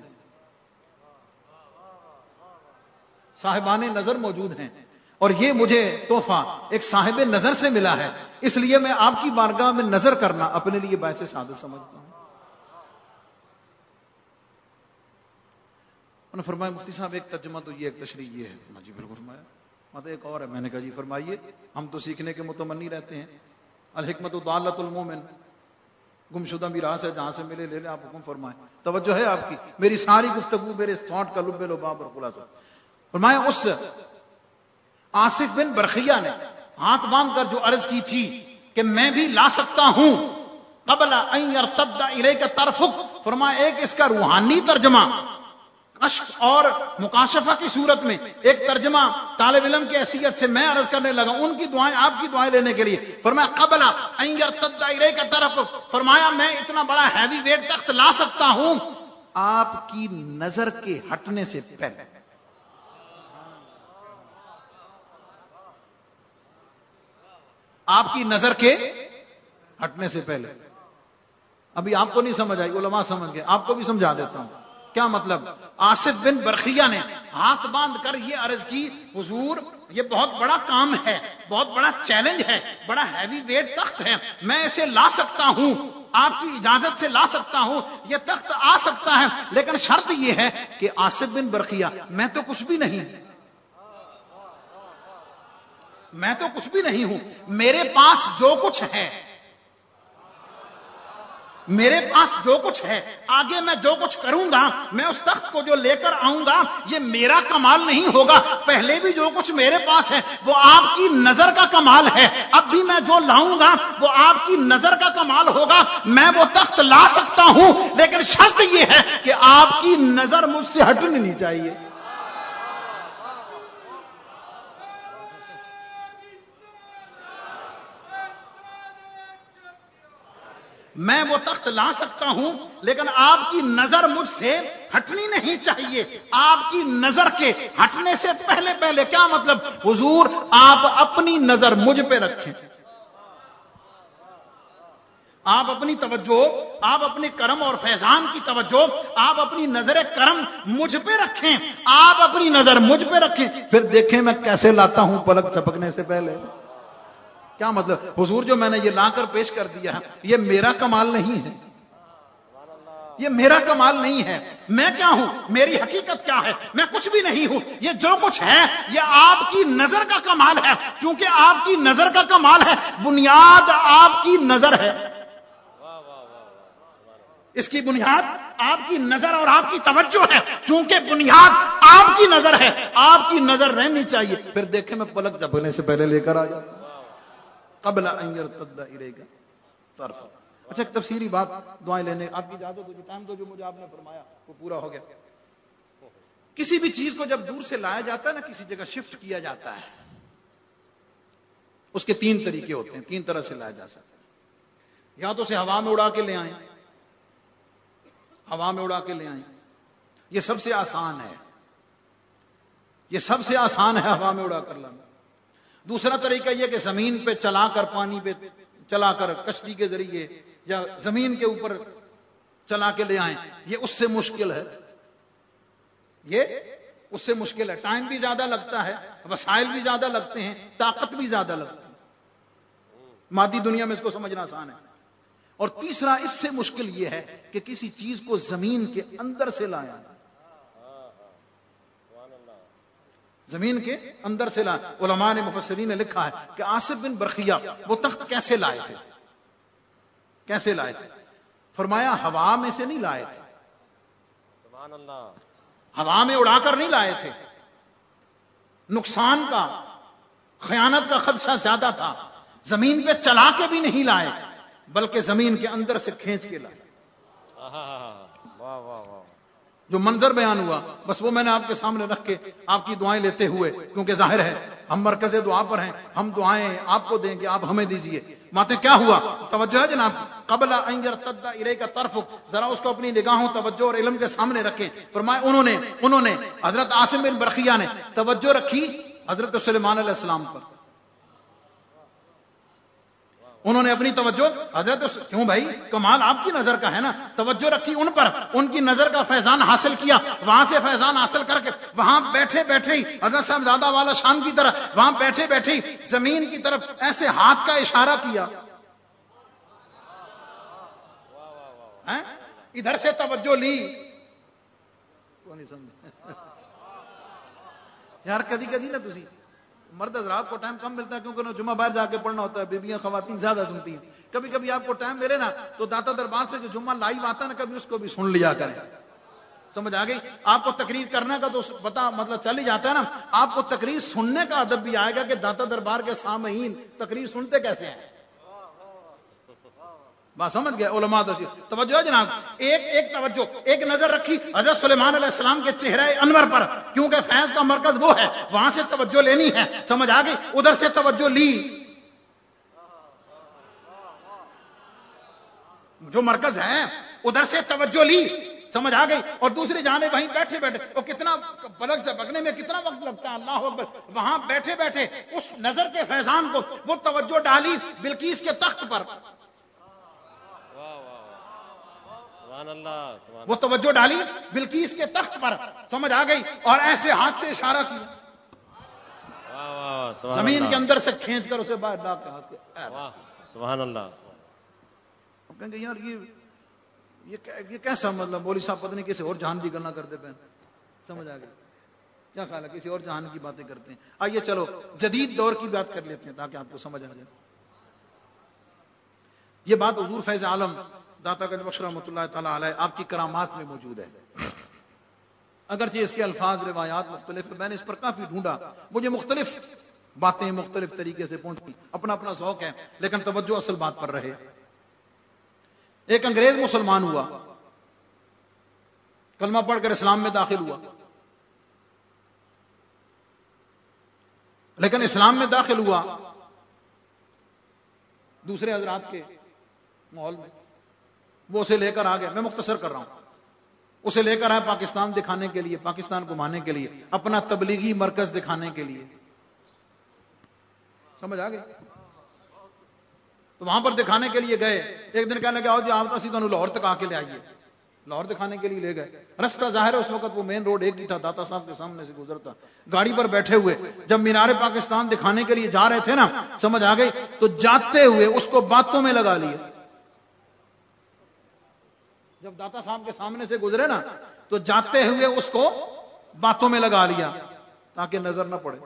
صاحبان نظر موجود ہیں، اور یہ مجھے تحفہ ایک صاحب نظر سے ملا ہے، اس لیے میں آپ کی بارگاہ میں نظر کرنا اپنے لیے باعث سعادت سمجھتا ہوں. انہوں نے فرمایا مفتی صاحب ایک ترجمہ تو یہ، ایک تشریح یہ ہے. میں جی بالکل فرمایا. مطلب ایک اور ہے. میں نے کہا جی فرمائیے، ہم تو سیکھنے کے متمنی رہتے ہیں. الحکمت ضالۃ المومن، گمشدہ میراث ہے، جہاں سے ملے لے لے. آپ حکم فرمائیں. توجہ ہے آپ کی؟ میری ساری گفتگو میرے اس تھاٹ کا لب لباب اور خلاصہ. فرمایا اس آصف بن برخیہ نے ہاتھ باندھ کر جو عرض کی تھی کہ میں بھی لا سکتا ہوں قبل ان یرتد الیک طرفک، فرمایا ایک اس کا روحانی ترجمہ اشک اور مکاشفہ کی صورت میں، ایک ترجمہ طالب علم کی حیثیت سے میں عرض کرنے لگا ان کی دعائیں، آپ کی دعائیں لینے کے لیے. فرمایا قبل ان یرتد الیک طرفک، فرمایا میں اتنا بڑا ہیوی ویٹ تخت لا سکتا ہوں آپ کی نظر کے ہٹنے سے پہلے. آپ کی نظر کے ہٹنے سے پہلے. ابھی آپ کو نہیں سمجھ آئی، علماء سمجھ گئے، آپ کو بھی سمجھا دیتا ہوں. کیا مطلب؟ آصف بن برخیہ نے ہاتھ باندھ کر یہ عرض کی حضور یہ بہت بڑا کام ہے، بہت بڑا چیلنج ہے، بڑا ہیوی ویٹ تخت ہے، میں اسے لا سکتا ہوں، آپ کی اجازت سے لا سکتا ہوں، یہ تخت آ سکتا ہے، لیکن شرط یہ ہے کہ آصف بن برخیہ میں تو کچھ بھی نہیں، میں تو کچھ بھی نہیں ہوں، میرے پاس جو کچھ ہے، میرے پاس جو کچھ ہے، آگے میں جو کچھ کروں گا، میں اس تخت کو جو لے کر آؤں گا یہ میرا کمال نہیں ہوگا، پہلے بھی جو کچھ میرے پاس ہے وہ آپ کی نظر کا کمال ہے، اب بھی میں جو لاؤں گا وہ آپ کی نظر کا کمال ہوگا. میں وہ تخت لا سکتا ہوں لیکن شرط یہ ہے کہ آپ کی نظر مجھ سے ہٹنی نہیں چاہیے. میں وہ تخت لا سکتا ہوں لیکن آپ کی نظر مجھ سے ہٹنی نہیں چاہیے. آپ کی نظر کے ہٹنے سے پہلے پہلے کیا مطلب؟ حضور آپ اپنی نظر مجھ پہ رکھیں، آپ اپنی توجہ، آپ اپنے کرم اور فیضان کی توجہ، آپ اپنی نظر کرم مجھ پہ رکھیں، آپ اپنی نظر مجھ پہ رکھیں، پھر دیکھیں میں کیسے لاتا ہوں پلک جھپکنے سے پہلے. کیا مطلب؟ حضور جو میں نے یہ لا کر پیش کر دیا ہے یہ میرا کمال نہیں ہے، یہ میرا کمال نہیں ہے. میں کیا ہوں؟ میری حقیقت کیا ہے؟ میں کچھ بھی نہیں ہوں. یہ جو کچھ ہے یہ آپ کی نظر کا کمال ہے. چونکہ آپ کی نظر کا کمال ہے، بنیاد آپ کی نظر ہے. اس کی بنیاد آپ کی نظر اور آپ کی توجہ ہے. چونکہ بنیاد آپ کی نظر ہے، آپ کی نظر رہنی چاہیے. پھر دیکھیں میں پلک جھپکنے سے پہلے لے کر آ جاتا قبل ان یرتد الیک طرفک. اچھا ایک تفسیری بات دعائیں لینے آپ کی اجازت ہو، جو ٹائم تو جو مجھے آپ نے فرمایا وہ پورا ہو گیا. کسی بھی چیز کو جب دور سے لایا جاتا ہے نا، کسی جگہ شفٹ کیا جاتا ہے، اس کے تین طریقے ہوتے ہیں، تین طرح سے لایا جا سکتا ہے. یا تو اسے ہوا میں اڑا کے لے آئیں، ہوا میں اڑا کے لے آئیں، یہ سب سے آسان ہے، یہ سب سے آسان ہے ہوا میں اڑا کر لانا. دوسرا طریقہ یہ کہ زمین پہ چلا کر، پانی پہ چلا کر، کشتی کے ذریعے یا زمین کے اوپر چلا کے لے آئیں. یہ اس سے مشکل ہے، یہ اس سے مشکل ہے. ٹائم بھی زیادہ لگتا ہے، وسائل بھی زیادہ لگتے ہیں، طاقت بھی زیادہ لگتی ہے. مادی دنیا میں اس کو سمجھنا آسان ہے. اور تیسرا اس سے مشکل یہ ہے کہ کسی چیز کو زمین کے اندر سے لایا، زمین کے اندر سے لایا. علماء نے، مفسرین نے لکھا ہے کہ آصف بن برخیہ وہ تخت کیسے لائے تھے، کیسے لائے تھے؟ فرمایا ہوا میں سے نہیں لائے تھے، سبحان اللہ، ہوا میں اڑا کر نہیں لائے تھے. نقصان کا، خیانت کا خدشہ زیادہ تھا. زمین پہ چلا کے بھی نہیں لائے بلکہ زمین کے اندر سے کھینچ کے لائے. جو منظر بیان ہوا بس وہ میں نے آپ کے سامنے رکھ کے آپ کی دعائیں لیتے ہوئے، کیونکہ ظاہر ہے ہم مرکز دعا پر ہیں، ہم دعائیں آپ کو دیں گے، آپ ہمیں دیجئے. ماتے کیا ہوا؟ توجہ ہے جناب. قبل ان یرتد الیک طرفک، ذرا اس کو اپنی نگاہوں، توجہ اور علم کے سامنے رکھیں. فرمایا انہوں نے انہوں نے حضرت عاصم بن برخیہ نے توجہ رکھی حضرت سلیمان علیہ السلام پر. انہوں نے اپنی توجہ حضرت، کیوں بھائی کمال آپ کی نظر کا ہے نا، توجہ رکھی ان پر، ان کی نظر کا فیضان حاصل کیا. وہاں سے فیضان حاصل کر کے وہاں بیٹھے بیٹھے ہی حضرت صاحب زادہ والا شان کی طرح وہاں بیٹھے بیٹھے ہی زمین کی طرف ایسے ہاتھ کا اشارہ کیا. ادھر سے توجہ لی. یار کدی کدی نا تسی مرد حضرات کو ٹائم کم ملتا ہے کیونکہ انہیں جمعہ باہر جا کے پڑھنا ہوتا ہے، بیبیاں خواتین زیادہ سنتی ہیں. کبھی کبھی آپ کو ٹائم ملے نا تو داتا دربار سے جو جمعہ لائیو آتا ہے نا، کبھی اس کو بھی سن لیا کریں. سمجھ آ گئی؟ آپ کو تقریر کرنے کا تو پتا مطلب چل ہی جاتا ہے نا، آپ کو تقریر سننے کا ادب بھی آئے گا کہ داتا دربار کے سامعین تقریر سنتے کیسے ہیں. بات سمجھ گئے علماء؟ توجہ ہے جناب. ایک ایک توجہ، ایک نظر رکھی حضرت سلیمان علیہ السلام کے چہرے انور پر، کیونکہ فیض کا مرکز وہ ہے، وہاں سے توجہ لینی ہے. سمجھ آ گئی؟ ادھر سے توجہ لی، جو مرکز ہے ادھر سے توجہ لی. سمجھ آ گئی؟ اور دوسری جانب وہیں بیٹھے بیٹھے، اور کتنا پلک جھپکنے میں کتنا وقت لگتا ہے، اللہ اکبر. وہاں بیٹھے بیٹھے اس نظر کے فیضان کو وہ توجہ ڈالی بلقیس کے تخت پر، وہ توجہ ڈالی بلقیس کے تخت پر. سمجھ آ گئی؟ اور ایسے ہاتھ سے اشارہ کیا، زمین کے اندر سے کھینچ کر اسے باہر ڈال کے ہاتھ کے. سبحان اللہ. اب کہیں گے یار یہ یہ کیسا مطلب مولوی صاحب پتہ نہیں کسی اور جہان کی گنا کرتے پہ. سمجھ آ گئی؟ کیا خیال ہے کسی اور جہان کی باتیں کرتے ہیں. آئیے چلو جدید دور کی بات کر لیتے ہیں تاکہ آپ کو سمجھ آ جائے. یہ بات حضور فیض عالم داتا گنج بخش رحمۃ اللہ تعالی علیہ آپ کی کرامات میں موجود ہے. اگرچہ اس کے الفاظ روایات مختلف ہیں، میں نے اس پر کافی ڈھونڈا، مجھے مختلف باتیں مختلف طریقے سے پہنچتی، اپنا اپنا ذوق ہے، لیکن توجہ اصل بات پر رہے. ایک انگریز مسلمان ہوا، کلمہ پڑھ کر اسلام میں داخل ہوا، لیکن اسلام میں داخل ہوا دوسرے حضرات کے ماحول میں. وہ اسے لے کر آ گیا، میں مختصر کر رہا ہوں، اسے لے کر آئے پاکستان دکھانے کے لیے، پاکستان گھمانے کے لیے، اپنا تبلیغی مرکز دکھانے کے لیے. سمجھ آ گئی؟ تو وہاں پر دکھانے کے لیے گئے. ایک دن کہنے لگے آؤ جی آپ اسی تمہیں لاہور تک آ کے لے آئیے. لاہور دکھانے کے لیے لے گئے. رستہ ظاہر ہے اس وقت وہ مین روڈ ایک ہی تھا, داتا صاحب کے سامنے سے گزرتا. گاڑی پر بیٹھے ہوئے جب مینار پاکستان دکھانے کے لیے جا رہے تھے نا, سمجھ آ گئی, تو جاتے ہوئے اس کو باتوں میں لگا لیا. جب داتا صاحب کے سامنے سے گزرے نا تو جاتے ہوئے اس کو باتوں میں لگا لیا تاکہ نظر نہ پڑے.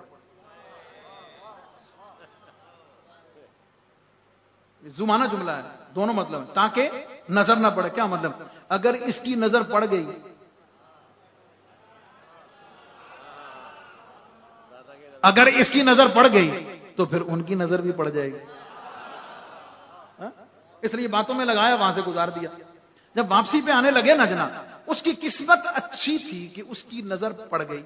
زمانہ جملہ ہے, دونوں مطلب ہے. تاکہ نظر نہ پڑے, کیا مطلب؟ اگر اس کی نظر پڑ گئی اگر اس کی نظر پڑ گئی تو پھر ان کی نظر بھی پڑ جائے گی. اس لیے باتوں میں لگایا, وہاں سے گزار دیا. جب واپسی پہ آنے لگے نا جناب, اس کی قسمت اچھی تھی کہ اس کی نظر پڑ گئی.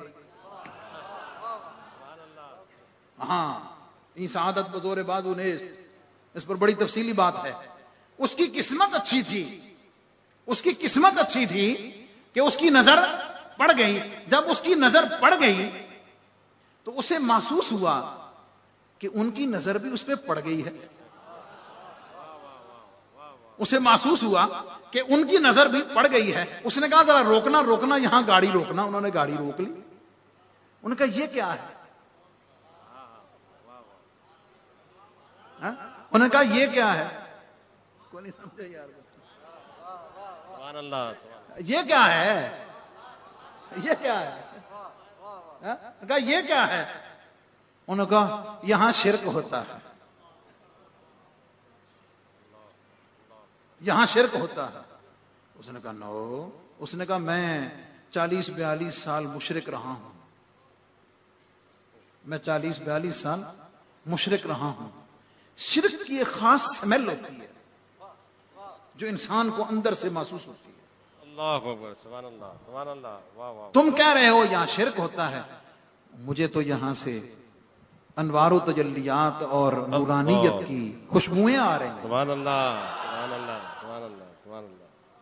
ہاں, یہ سعادت بزور بازو نیز, اس پر بڑی تفصیلی بات ہے. اس کی قسمت اچھی تھی, اس کی قسمت اچھی تھی کہ اس کی نظر پڑ گئی. جب اس کی نظر پڑ گئی تو اسے محسوس ہوا کہ ان کی نظر بھی اس پہ پڑ گئی ہے. اسے محسوس ہوا کہ ان کی نظر بھی پڑ گئی ہے. اس نے کہا ذرا روکنا روکنا, یہاں گاڑی روکنا. انہوں نے گاڑی روک لی. انہوں نے کہا یہ کیا ہے؟ انہوں نے کہا یہ کیا ہے؟ کوئی نہیں سمجھے یار. سبحان اللہ. یہ کیا ہے؟ یہ کیا ہے؟ کہا یہ کیا ہے؟ انہوں نے کہا یہاں شرک ہوتا ہے, یہاں شرک ہوتا ہے. اس نے کہا نو. اس نے کہا میں چالیس بیالیس سال مشرک رہا ہوں, میں چالیس بیالیس سال مشرک رہا ہوں. شرک کی ایک خاص سمیل ہوتی ہے جو انسان کو اندر سے محسوس ہوتی ہے. اللہ اکبر. سبحان اللہ. سبحان اللہ. واہ واہ. تم کہہ رہے ہو یہاں شرک ہوتا ہے, مجھے تو یہاں سے انوار و تجلیات اور نورانیت کی خوشبوئیں آ رہی ہیں. سبحان اللہ. سبحان اللہ. سبحان اللہ. سبحان اللہ.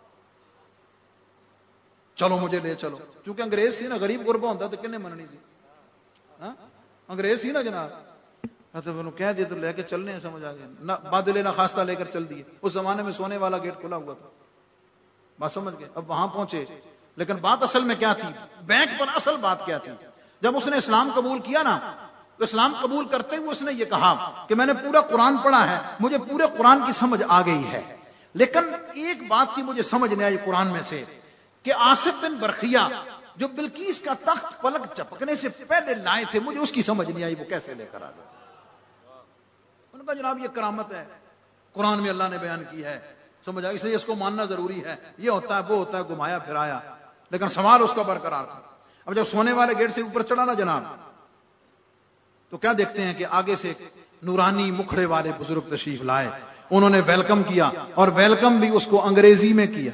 چلو مجھے لے چلو. چونکہ انگریز سی نا, غریب غربا ہوتا تو کنے مننی سی. انگریز سی نا جناب, کہہ دے تو لے کے چلنے ہیں. سمجھ آ گیا نہ, بادلے نہ خواستہ لے کر چل دیے. اس زمانے میں سونے والا گیٹ کھلا ہوا تھا. بات سمجھ گئے. اب وہاں پہنچے, لیکن بات اصل میں کیا تھی؟ بینک پر اصل بات کیا تھی؟ جب اس نے اسلام قبول کیا نا, تو اسلام قبول کرتے ہوئے اس نے یہ کہا کہ میں نے پورا قرآن پڑھا ہے, مجھے پورے قرآن کی سمجھ آ گئی ہے, لیکن ایک بات کی مجھے سمجھ نہیں آئی قرآن میں سے کہ آصف بن برخیہ جو بلقیس کا تخت پلک چپکنے سے پہلے لائے تھے, مجھے اس کی سمجھ نہیں آئی وہ کیسے لے کر آ گئے. انہوں نے کہا جناب یہ کرامت ہے, قرآن میں اللہ نے بیان کی ہے, سمجھ آئی, اس لیے اس کو ماننا ضروری ہے. یہ ہوتا ہے وہ ہوتا ہے, گھمایا پھرایا, لیکن سوال اس کا برقرار تھا. اب جب سونے والے گیٹ سے اوپر چڑھا نا جناب, تو کیا دیکھتے ہیں کہ آگے سے نورانی مکھڑے والے بزرگ تشریف لائے. انہوں نے ویلکم کیا, اور ویلکم بھی اس کو انگریزی میں کیا.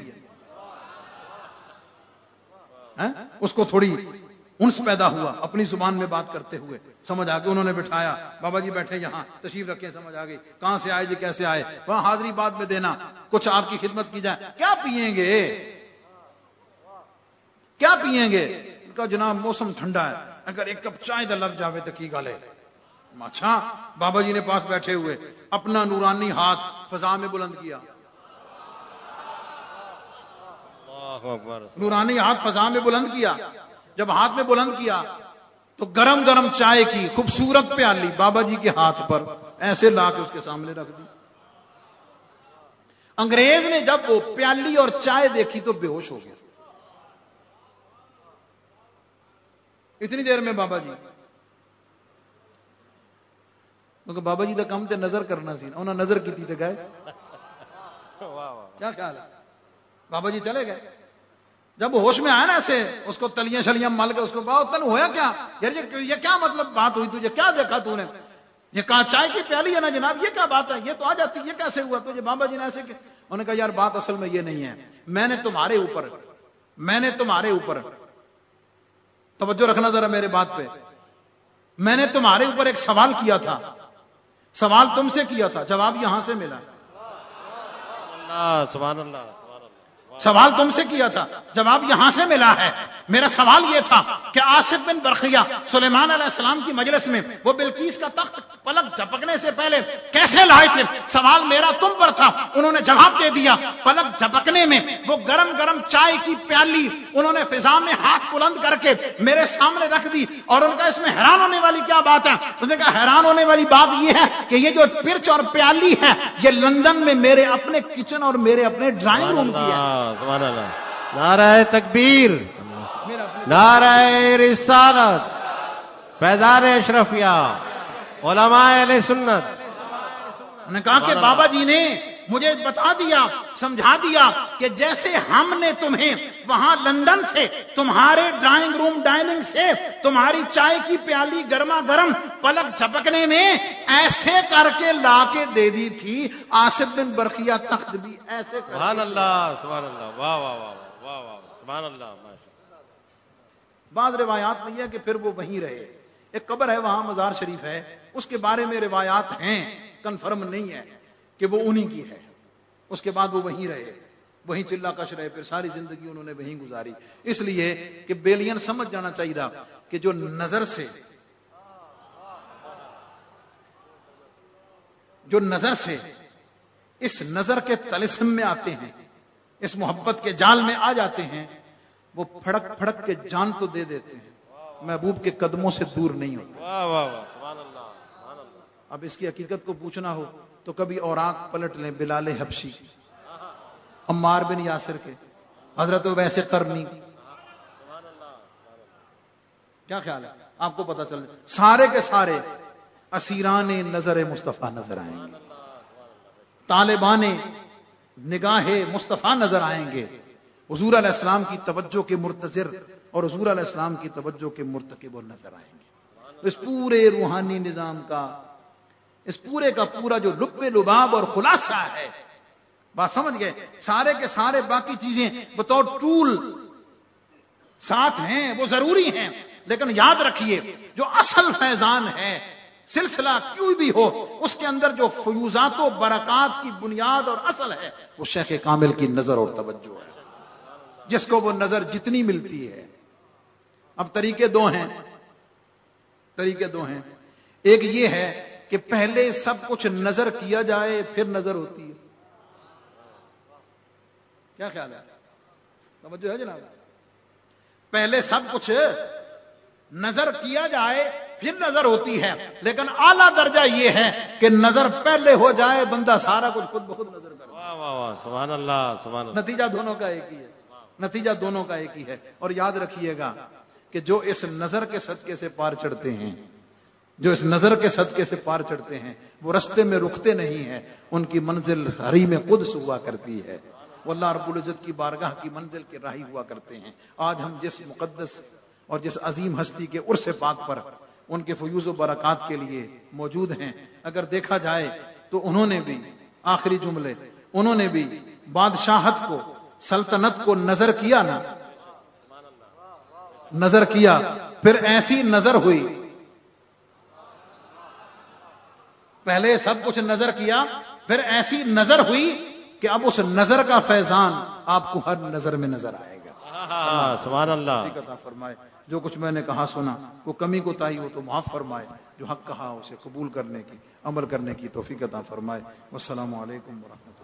اس کو تھوڑی انس پیدا ہوا اپنی زبان میں بات کرتے ہوئے. سمجھ آ گئی. انہوں نے بٹھایا, بابا جی بیٹھے یہاں, تشریف رکھیں. سمجھ آ گئی. کہاں سے آئے جی, کیسے آئے؟ وہاں حاضری بعد میں دینا, کچھ آپ کی خدمت کی جائے. کیا پئیں گے, کیا پئیں گے؟ ان کا جناب موسم ٹھنڈا ہے, اگر ایک کپ چائے دا لگ جاوے تو کی گالے. اچھا. بابا جی نے پاس بیٹھے ہوئے اپنا نورانی ہاتھ فضا میں بلند کیا. نورانی ہاتھ فضا میں بلند کیا. جب ہاتھ میں بلند کیا تو گرم گرم چائے کی خوبصورت پیالی بابا جی کے ہاتھ پر ایسے لا کے اس کے سامنے رکھ دی. انگریز نے جب وہ پیالی اور چائے دیکھی تو بے ہوش ہو گیا. اتنی دیر میں بابا جی, کیونکہ بابا جی کا کام تے نظر کرنا سی, انہوں نے نظر کی تھی تے گئے. کیا خیال ہے؟ بابا جی چلے گئے. جب ہوش میں آیا نا ایسے اس کو تلیاں شلیاں مل کے اس کو کہا تن ہویا کیا یار, یہ, یہ کیا مطلب بات ہوئی, تجھے کیا دیکھا تو نے؟ یہ کہا چائے کی پیالی ہے نا جناب, یہ کیا بات ہے, یہ تو آ جاتی, یہ کیسے ہوا تجھے؟ بابا جی نے ایسے کہ انہوں نے کہا یار بات اصل میں یہ نہیں ہے, میں نے تمہارے اوپر میں نے تمہارے اوپر توجہ رکھنا ذرا میرے بات پہ, میں نے تمہارے اوپر ایک سوال کیا تھا, سوال تم سے کیا تھا, جواب یہاں سے ملا. سبحان اللہ. سوال تم سے کیا تھا، جواب یہاں سے ملا ہے. میرا سوال یہ تھا کہ آصف بن برقیہ سلیمان علیہ السلام کی مجلس میں وہ بلقیس کا تخت پلک جھپکنے سے پہلے کیسے لائے تھے؟ سوال میرا تم پر تھا. انہوں نے جواب دے دیا، پلک جھپکنے میں وہ گرم گرم چائے کی پیالی انہوں نے فضا میں ہاتھ بلند کر کے میرے سامنے رکھ دی. اور ان کا اس میں حیران ہونے والی کیا بات ہے؟ اس نے کہا حیران ہونے والی بات یہ ہے کہ یہ جو پرچ اور پیالی ہے یہ لندن میں میرے اپنے کچن اور میرے اپنے ڈرائنگ روم کی ہے. سبحان اللہ. نعرہ تکبیر، نعرہ رسالت، فیضان اشرفیہ، علماء اہل سنت. نے کہا کہ بابا جی نے مجھے بتا دیا، سمجھا دیا کہ جیسے ہم نے تمہیں وہاں لندن سے تمہارے ڈرائنگ روم ڈائننگ سے تمہاری چائے کی پیالی گرما گرم پلک جھپکنے میں ایسے کر کے لا کے دے دی تھی، آصف بن برقیہ تخت بھی ایسے کر. سبحان اللہ، سبحان اللہ، واہ واہ واہ واہ واہ، سبحان اللہ. بعض روایات میں یہ کہ پھر وہ وہیں رہے. ایک قبر ہے وہاں، مزار شریف ہے، اس کے بارے میں روایات ہیں، کنفرم نہیں ہے کہ وہ انہی کی ہے. اس کے بعد وہ وہیں رہے، وہیں چلا کش رہے، پھر ساری زندگی انہوں نے وہیں گزاری. اس لیے کہ بیلین سمجھ جانا چاہیے تھا کہ جو نظر سے جو نظر سے اس نظر کے طلسم میں آتے ہیں، اس محبت کے جال میں آ جاتے ہیں، وہ پھڑک پھڑک کے جان تو دے دیتے ہیں، محبوب کے قدموں سے دور نہیں ہوتے. واہ واہ واہ، سبحان اللہ، سبحان اللہ. اب اس کی حقیقت کو پوچھنا ہو تو کبھی اوراق پلٹ لیں بلال حبشی، عمار بن یاسر کے، حضرت ویسے قرنی. کیا خیال ہے؟ آپ کو پتا چل سارے کے سارے اسیران نظر مصطفیٰ نظر آئیں گے، طالبان نگاہ مصطفیٰ نظر آئیں گے، حضور علیہ السلام کی توجہ کے مرتضر اور حضور علیہ السلام کی توجہ کے مرتکب اور نظر آئیں گے. اس پورے روحانی نظام کا، اس پورے کا پورا جو لب لباب اور خلاصہ ہے، بات سمجھ گئے؟ سارے کے سارے باقی چیزیں بطور ٹول ساتھ ہیں، وہ ضروری ہیں، لیکن یاد رکھیے جو اصل فیضان ہے، سلسلہ کیوں بھی ہو، اس کے اندر جو فیوزات و برکات کی بنیاد اور اصل ہے وہ شیخ کامل کی نظر اور توجہ ہے، جس کو وہ نظر جتنی ملتی ہے. اب طریقے دو ہیں، طریقے دو ہیں. ایک یہ ہے کہ پہلے سب کچھ نظر کیا جائے پھر نظر ہوتی ہے. کیا خیال ہے؟ توجہ ہے جناب؟ پہلے سب کچھ نظر کیا جائے پھر نظر ہوتی ہے، لیکن اعلیٰ درجہ یہ ہے کہ نظر پہلے ہو جائے، بندہ سارا کچھ خود بخود نظر کرے. واہ واہ واہ، سبحان اللہ، سبحان اللہ. نتیجہ دونوں کا ایک ہی ہے، نتیجہ دونوں کا ایک ہی ہے. اور یاد رکھیے گا کہ جو اس نظر کے صدقے سے پار چڑھتے ہیں، جو اس نظر کے صدقے سے پار چڑھتے ہیں، وہ رستے میں رکتے نہیں ہیں، ان کی منزل حریم قدس ہوا کرتی ہے، وہ اللہ رب العزت کی بارگاہ کی منزل کے راہی ہوا کرتے ہیں. آج ہم جس مقدس اور جس عظیم ہستی کے عرس پاک پر ان کے فیوز و برکات کے لیے موجود ہیں، اگر دیکھا جائے تو انہوں نے بھی آخری جملے انہوں نے بھی بادشاہت کو، سلطنت کو نظر کیا نا، نظر کیا، پھر ایسی نظر ہوئی. پہلے سب کچھ نظر کیا، پھر ایسی نظر ہوئی کہ اب اس نظر کا فیضان آپ کو ہر نظر میں نظر آئے گا. سبحان اللہ. توفیق عطا فرمائے. جو کچھ میں نے کہا سنا وہ کمی کوتاہی ہو تو معاف فرمائے، جو حق کہا اسے قبول کرنے کی، عمل کرنے کی توفیق عطا فرمائے. والسلام علیکم ورحمۃ اللہ.